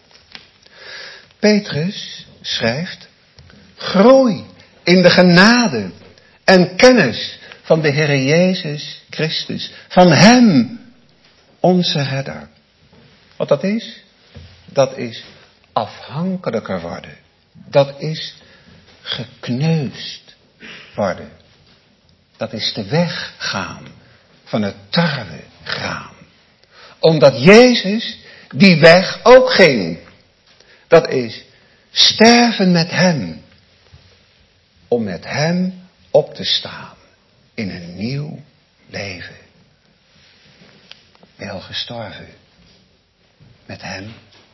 S1: Petrus schrijft: groei in de genade en kennis van de Heer Jezus Christus. Van Hem, onze redder. Wat dat is? Dat is afhankelijker worden. Dat is gekneusd worden. Dat is de weg gaan van het tarwegraan. Omdat Jezus die weg ook ging. Dat is sterven met Hem. Om met Hem op te staan in een nieuw leven. Ben je al gestorven met Hem?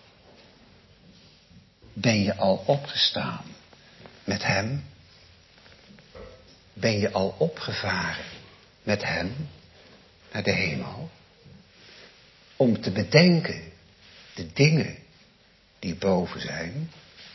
S1: Ben je al opgestaan met Hem? Ben je al opgevaren met Hem naar de hemel? Om te bedenken de dingen die boven zijn.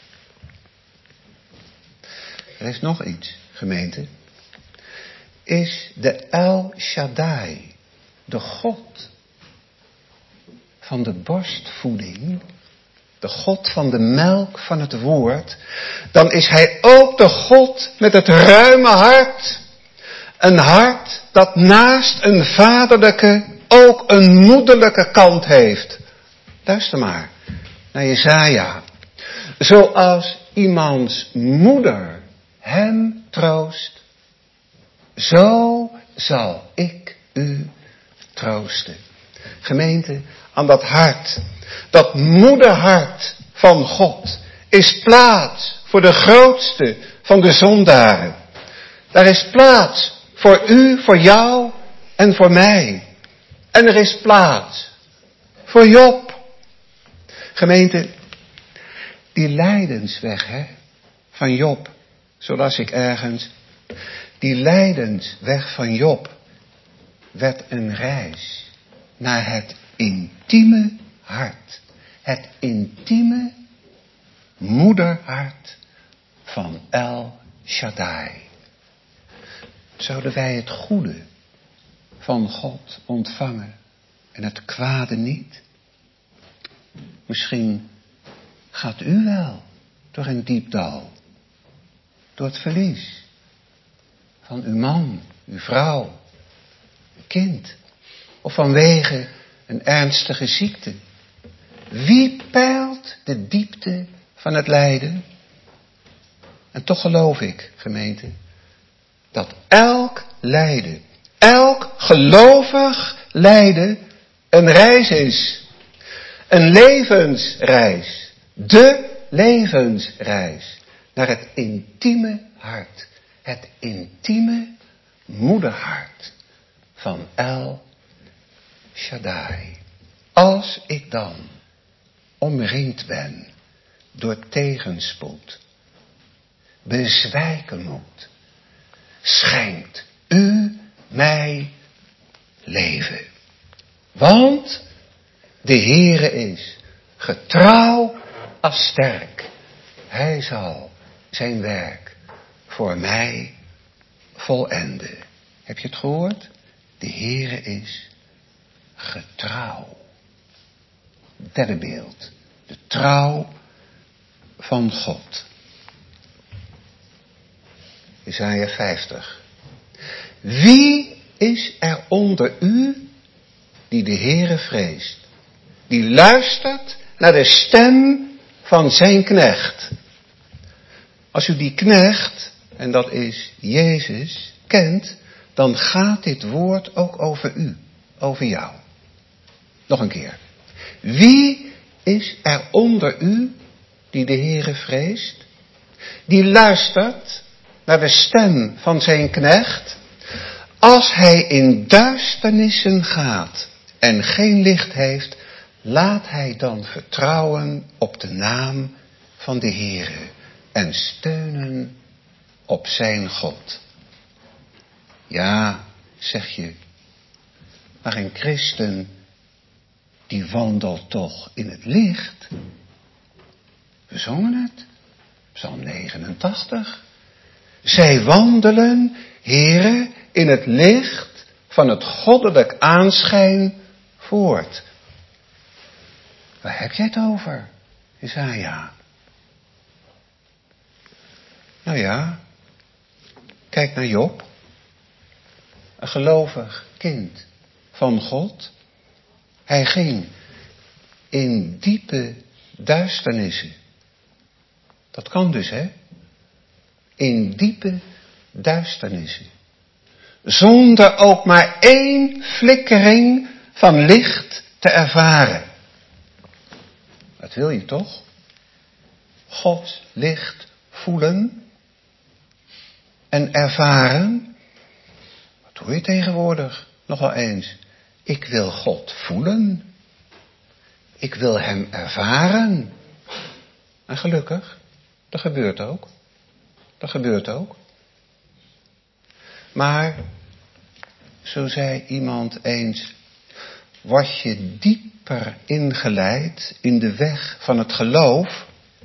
S1: Er is nog iets, gemeente. Is de El Shaddai, de God van de borstvoeding, de God van de melk van het woord, dan is Hij ook de God met het ruime hart. Een hart dat naast een vaderlijke ook een moederlijke kant heeft. Luister maar naar Jesaja. Zoals iemands moeder hem troost, zo zal ik u troosten. Gemeente, aan dat hart, dat moederhart van God, is plaats voor de grootste van de zondaren. Daar is plaats voor u, voor jou en voor mij. En er is plaats voor Job. Gemeente, die lijdensweg hè, van Job, zo las ik ergens, die lijdensweg van Job werd een reis naar het intieme hart. Het intieme moederhart van El Shaddai. Zouden wij het goede van God ontvangen en het kwade niet? Misschien gaat u wel door een diep dal. Door het verlies van uw man, uw vrouw, uw kind. Of vanwege een ernstige ziekte. Wie peilt de diepte van het lijden? En toch geloof ik, gemeente, dat elk lijden, elk gelovig lijden een reis is. Een levensreis. De levensreis. Naar het intieme hart. Het intieme moederhart van El Shaddai. Als ik dan omringd ben door tegenspoed, bezwijken moet, schenkt u mij leven. Want de Heere is getrouw als sterk. Hij zal zijn werk voor mij volenden. Heb je het gehoord? De Heere is getrouw. Derde beeld. De trouw van God. Jesaja vijftig. Wie is er onder u die de Heere vreest? Die luistert naar de stem van zijn knecht. Als u die knecht, en dat is Jezus, kent, dan gaat dit woord ook over u, over jou. Nog een keer. Wie is er onder u die de Heere vreest? Die luistert naar de stem van zijn knecht. Als hij in duisternissen gaat en geen licht heeft, laat hij dan vertrouwen op de naam van de Heere en steunen op zijn God. Ja, zeg je, maar een christen die wandelt toch in het licht. We zongen het, Psalm negenentachtig. Zij wandelen, Heere, in het licht van het goddelijk aanschijn voort. Waar heb jij het over, Jesaja? Nou ja, kijk naar Job. Een gelovig kind van God. Hij ging in diepe duisternissen. Dat kan dus, hè? In diepe duisternissen. Zonder ook maar één flikkering van licht te ervaren. Wat wil je toch? Gods licht voelen en ervaren. Wat doe je tegenwoordig nogal eens? Ik wil God voelen. Ik wil hem ervaren. En gelukkig, dat gebeurt ook. Dat gebeurt ook. Maar, zo zei iemand eens, word je dieper ingeleid in de weg van het geloof,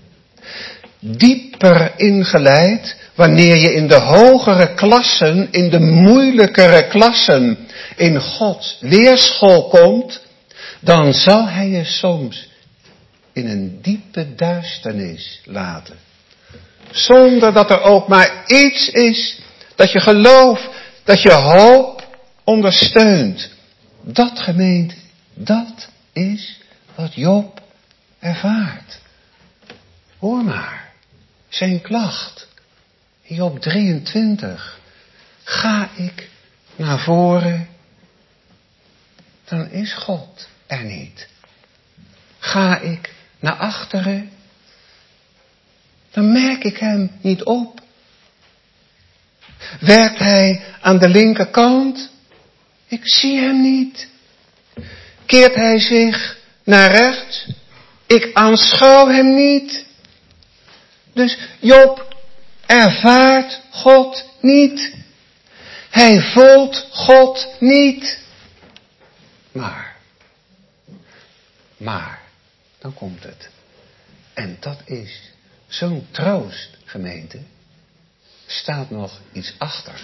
S1: dieper ingeleid wanneer je in de hogere klassen, in de moeilijkere klassen, in Gods leerschool komt, dan zal hij je soms in een diepe duisternis laten. Zonder dat er ook maar iets is dat je gelooft, dat je hoop ondersteunt. Dat, gemeente, dat is wat Job ervaart. Hoor maar, zijn klacht. Job drieëntwintig. Ga ik naar voren, dan is God er niet. Ga ik naar achteren, dan merk ik hem niet op. Werkt hij aan de linkerkant? Ik zie hem niet. Keert hij zich naar rechts? Ik aanschouw hem niet. Dus Job ervaart God niet. Hij voelt God niet. Maar, maar, dan komt het. En dat is zo'n troost, gemeente. Staat nog iets achter.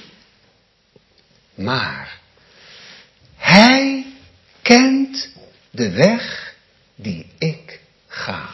S1: Maar, hij kent de weg die ik ga.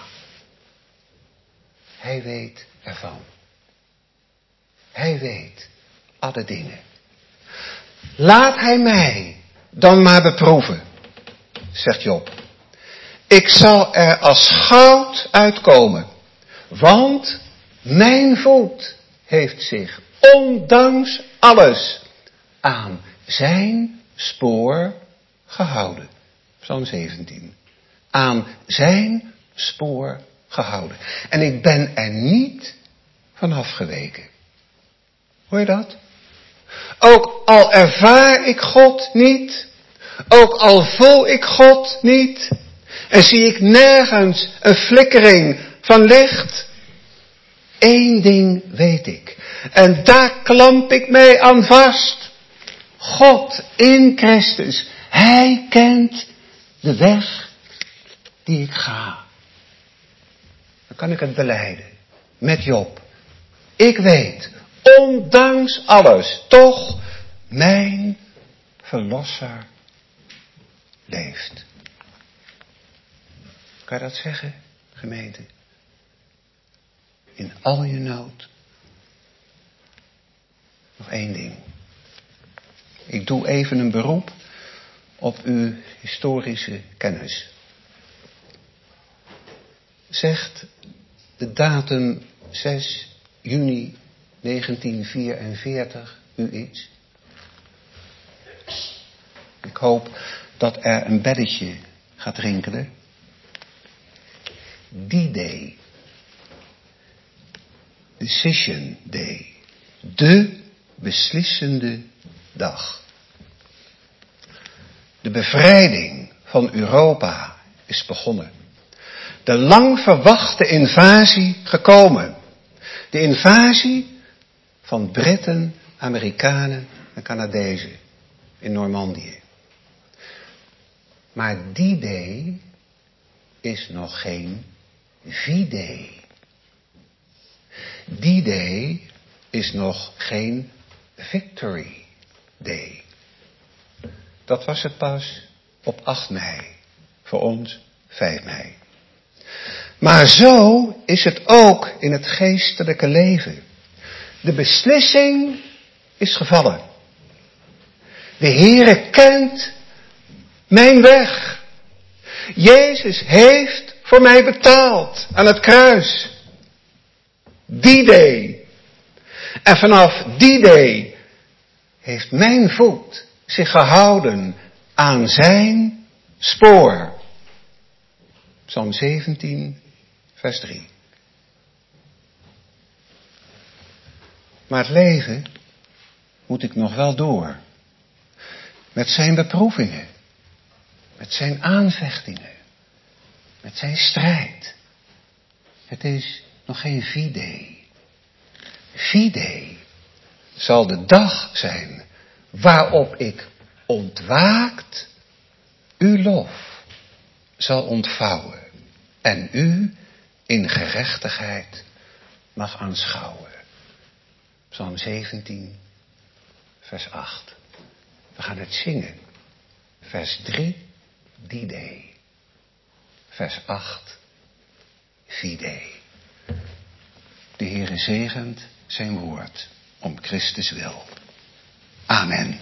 S1: Hij weet ervan. Hij weet alle dingen. Laat hij mij dan maar beproeven, zegt Job. Ik zal er als goud uitkomen, want mijn voet heeft zich ondanks alles aan zijn spoor gehouden. Psalm zeventien. Aan zijn spoor gehouden. En ik ben er niet van afgeweken. Hoor je dat? Ook al ervaar ik God niet, ook al voel ik God niet, en zie ik nergens een flikkering van licht, één ding weet ik, en daar klamp ik mij aan vast. God in Christus, Hij kent de weg die ik ga. Dan kan ik het belijden met Job. Ik weet, ondanks alles, toch mijn Verlosser leeft. Kan je dat zeggen, gemeente? In al je nood. Nog één ding. Ik doe even een beroep op uw historische kennis. Zegt de datum zes juni negentien vierenveertig u iets? Ik hoop dat er een belletje gaat rinkelen. D-Day. Decision Day. De beslissende dag. De bevrijding van Europa is begonnen. De lang verwachte invasie gekomen. De invasie van Britten, Amerikanen en Canadezen in Normandië. Maar die day is nog geen V-Day. Die day is nog geen Victory Day. Dat was het pas op acht mei. Voor ons vijf mei. Maar zo is het ook in het geestelijke leven. De beslissing is gevallen. De Heere kent mijn weg. Jezus heeft voor mij betaald aan het kruis. Die day. En vanaf die day heeft mijn voet zich gehouden aan zijn spoor. Psalm zeventien, vers drie. Maar het leven moet ik nog wel door. Met zijn beproevingen. Met zijn aanvechtingen. Met zijn strijd. Het is nog geen V-Day. V-Day zal de dag zijn waarop ik ontwaakt uw lof zal ontvouwen en u in gerechtigheid mag aanschouwen. Psalm zeventien, vers acht. We gaan het zingen. Vers drie, die day. Vers acht, V-Day. De Heere zegent zijn woord om Christus wil. Amen.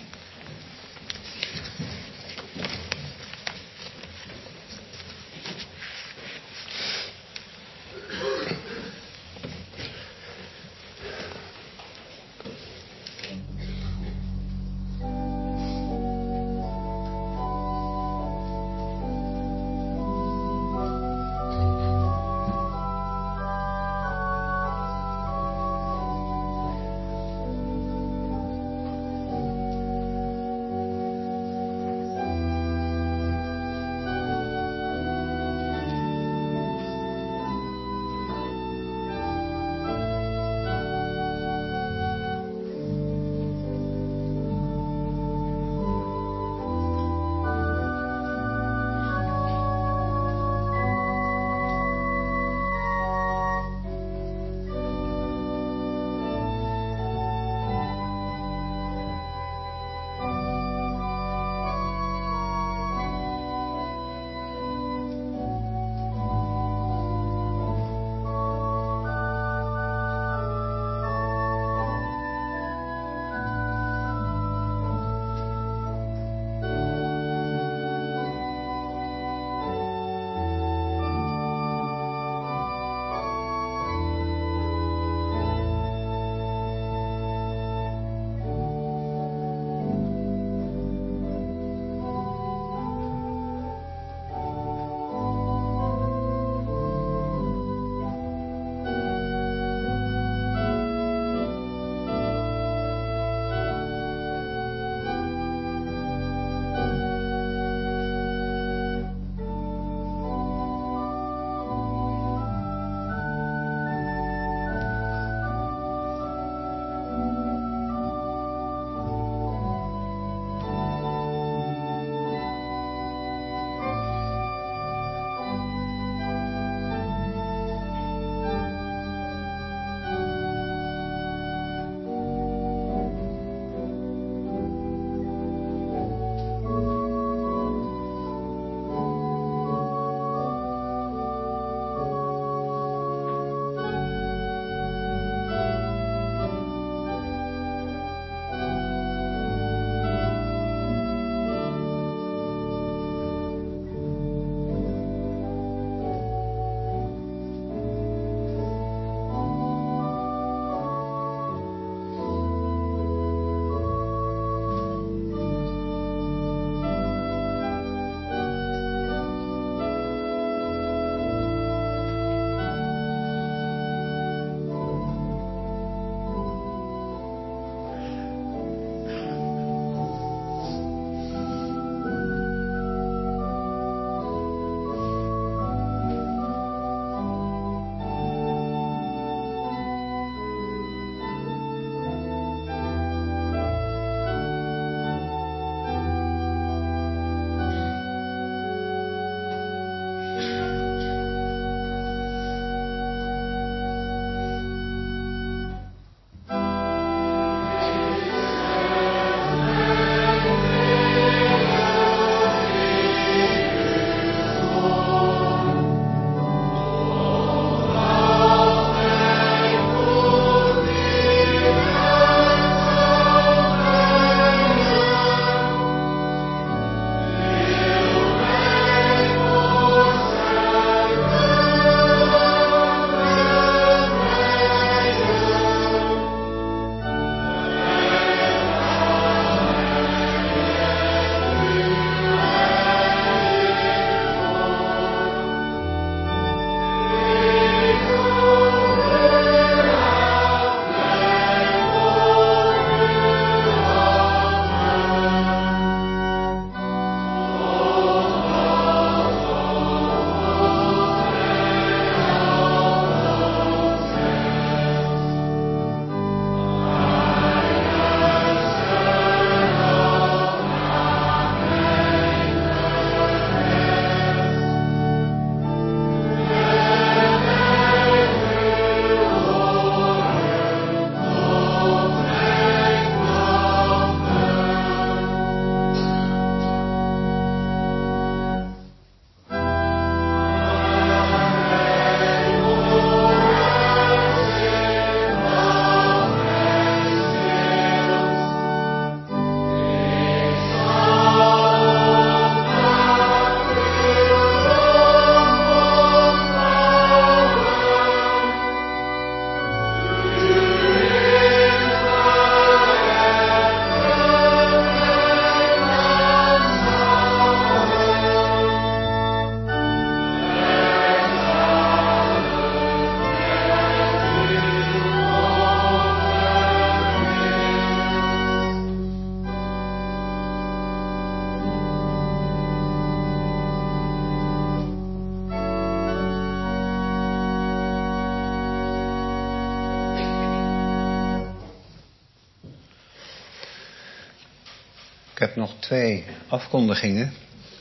S1: heb nog twee afkondigingen.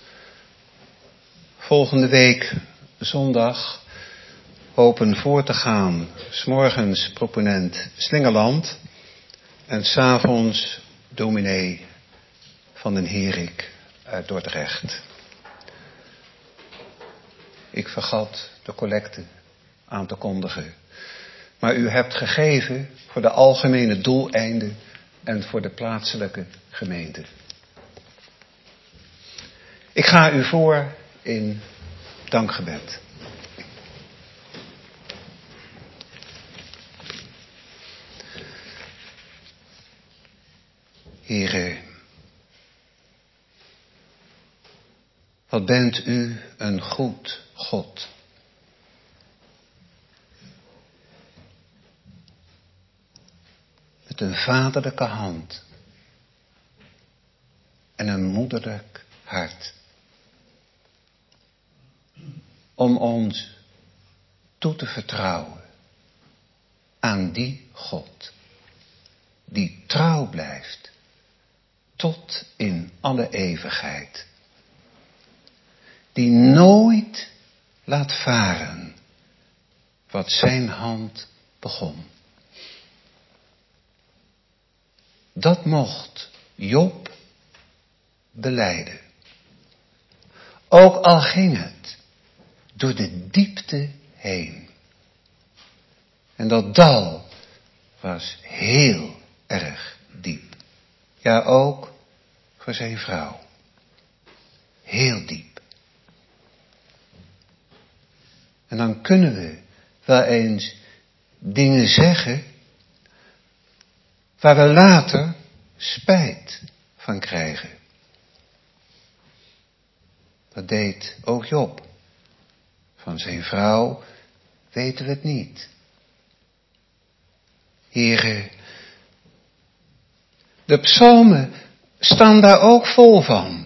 S1: Volgende week, zondag, hopen voor te gaan. 's Morgens proponent Slingerland en 's avonds dominee van den Herik uit Dordrecht. Ik vergat de collecte aan te kondigen. Maar u hebt gegeven voor de algemene doeleinden en voor de plaatselijke gemeente. Ik ga u voor in dankgebed. Heere, wat bent u een goed God. Met een vaderlijke hand en een moederlijk hart. Om ons toe te vertrouwen aan die God, die trouw blijft tot in alle eeuwigheid. Die nooit laat varen wat zijn hand begon. Dat mocht Job belijden. Ook al ging het door de diepte heen. En dat dal was heel erg diep. Ja, ook voor zijn vrouw. Heel diep. En dan kunnen we wel eens dingen zeggen waar we later spijt van krijgen. Dat deed ook Job. Van zijn vrouw weten we het niet. Heere, de psalmen staan daar ook vol van.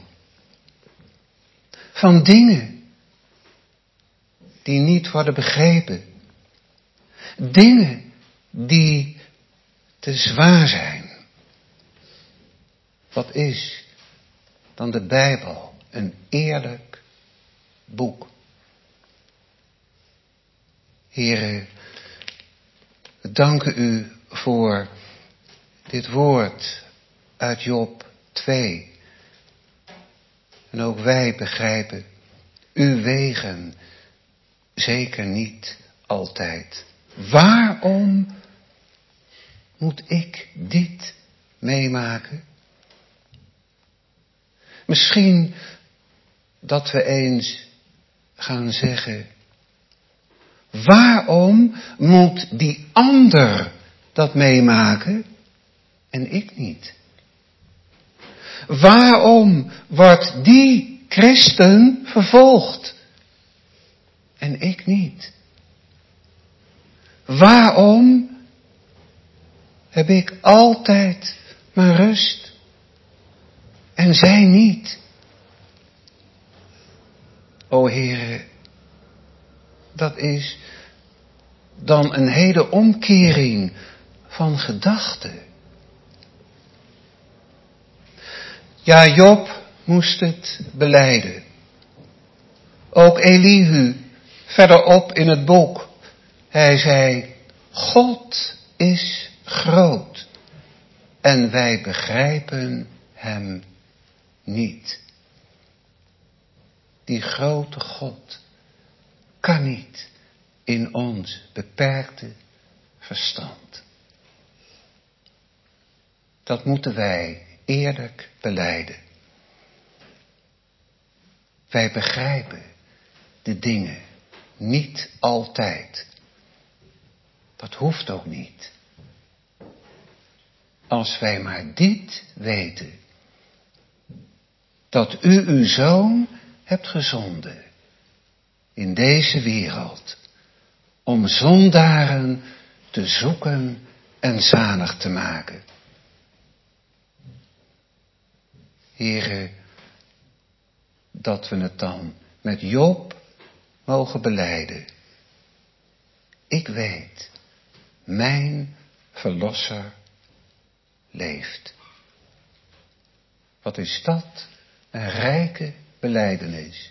S1: Van dingen die niet worden begrepen. Dingen die te zwaar zijn. Wat is dan de Bijbel een eerlijk boek? Heere, we danken u voor dit woord uit Job twee. En ook wij begrijpen uw wegen zeker niet altijd. Waarom moet ik dit meemaken? Misschien dat we eens gaan zeggen, waarom moet die ander dat meemaken en ik niet? Waarom wordt die christen vervolgd en ik niet? Waarom heb ik altijd maar rust en zij niet? O Heere, dat is dan een hele omkering van gedachten. Ja, Job moest het belijden. Ook Elihu, verderop in het boek. Hij zei, God is groot en wij begrijpen hem niet. Die grote God kan niet in ons beperkte verstand. Dat moeten wij eerlijk belijden. Wij begrijpen de dingen niet altijd. Dat hoeft ook niet. Als wij maar dit weten. Dat u uw zoon hebt gezonden in deze wereld. Om zondaren te zoeken en zalig te maken. Heere, dat we het dan met Job mogen belijden. Ik weet, mijn verlosser leeft. Wat is dat? Een rijke belijdenis.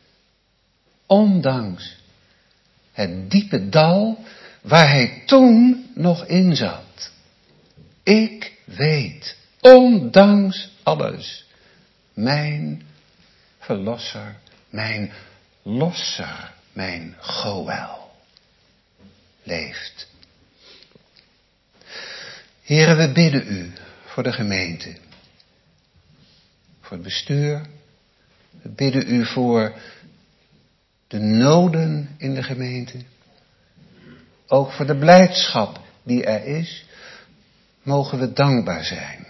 S1: Ondanks het diepe dal waar hij toen nog in zat. Ik weet, ondanks alles, mijn verlosser, mijn losser, mijn Goël leeft. Heren, we bidden u voor de gemeente, voor het bestuur. We bidden u voor de noden in de gemeente. Ook voor de blijdschap die er is, mogen we dankbaar zijn.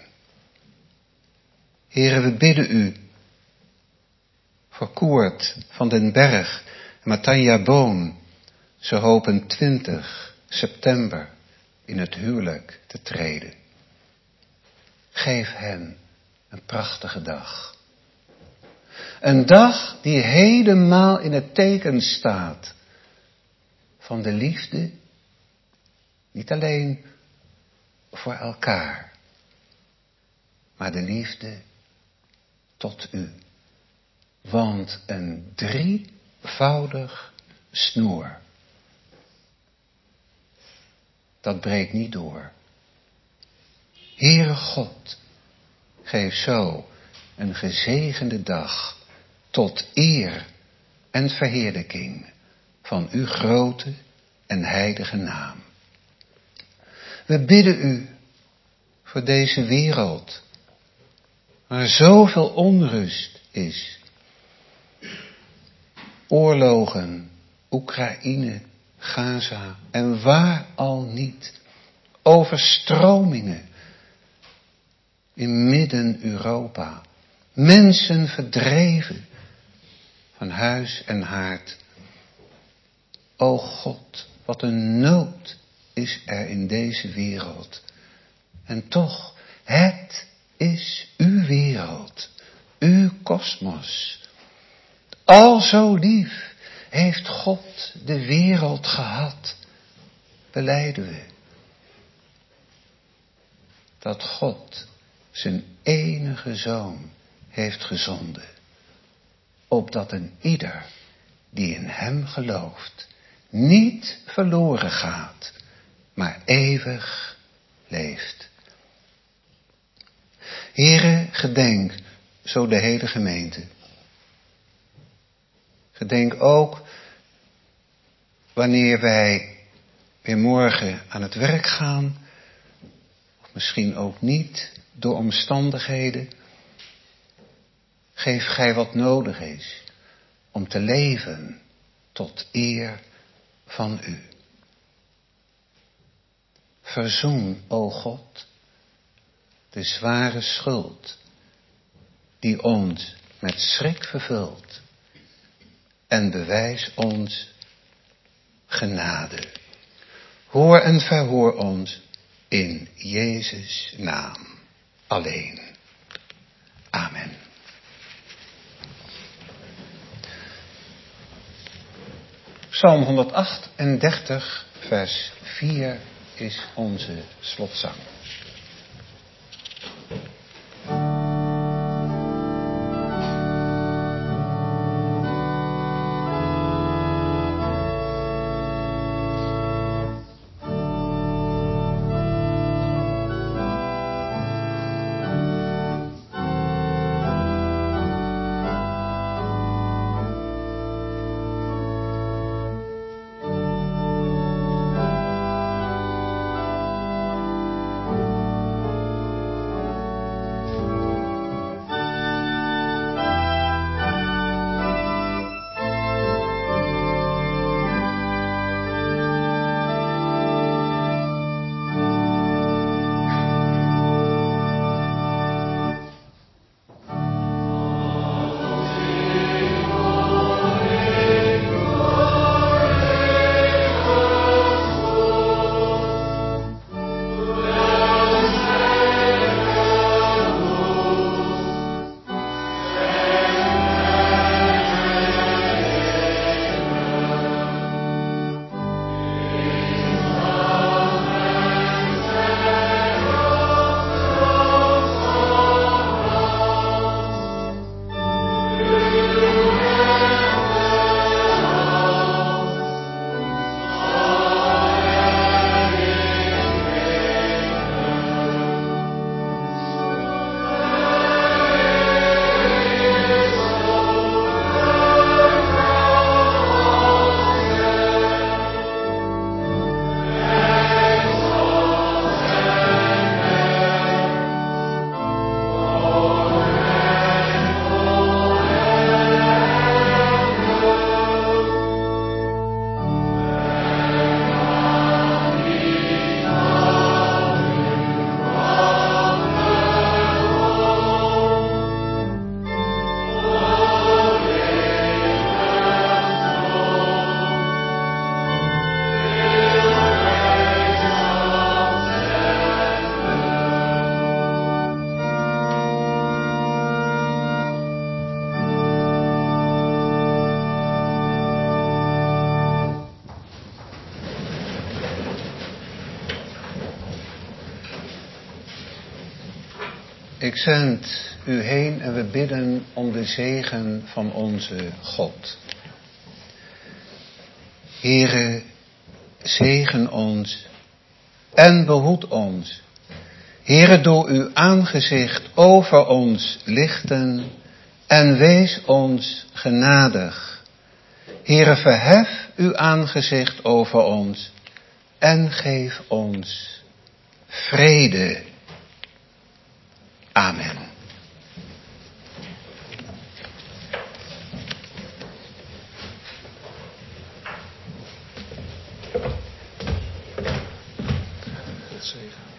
S1: Heren, we bidden u voor Koert van den Berg en Matanja Boon. Ze hopen twintig september in het huwelijk te treden. Geef hen een prachtige dag. Een dag die helemaal in het teken staat van de liefde, niet alleen voor elkaar, maar de liefde tot u. Want een drievoudig snoer, dat breekt niet door. Heere God, geef zo een gezegende dag tot eer en verheerlijking van uw grote en heilige naam. We bidden u voor deze wereld, waar zoveel onrust is. Oorlogen, Oekraïne, Gaza en waar al niet. Overstromingen in midden-Europa. Mensen verdreven van huis en haard. O God, wat een nood is er in deze wereld. En toch, het is uw wereld, uw kosmos. Al zo lief heeft God de wereld gehad, belijden we. Dat God zijn enige zoon heeft gezonden, opdat een ieder die in hem gelooft, niet verloren gaat, maar eeuwig leeft. Heere, gedenk zo de hele gemeente. Gedenk ook wanneer wij weer morgen aan het werk gaan, of misschien ook niet, door omstandigheden. Geef gij wat nodig is om te leven tot eer van u. Verzoen, o God, de zware schuld die ons met schrik vervult en bewijs ons genade. Hoor en verhoor ons in Jezus' naam alleen. Amen. Psalm honderdachtendertig, vers vier is onze slotzang. Ik zend u heen en we bidden om de zegen van onze God. Heere, zegen ons en behoed ons. Heere, doe uw aangezicht over ons lichten en wees ons genadig. Heere, verhef uw aangezicht over ons en geef ons vrede. Amen.
S2: Zegen.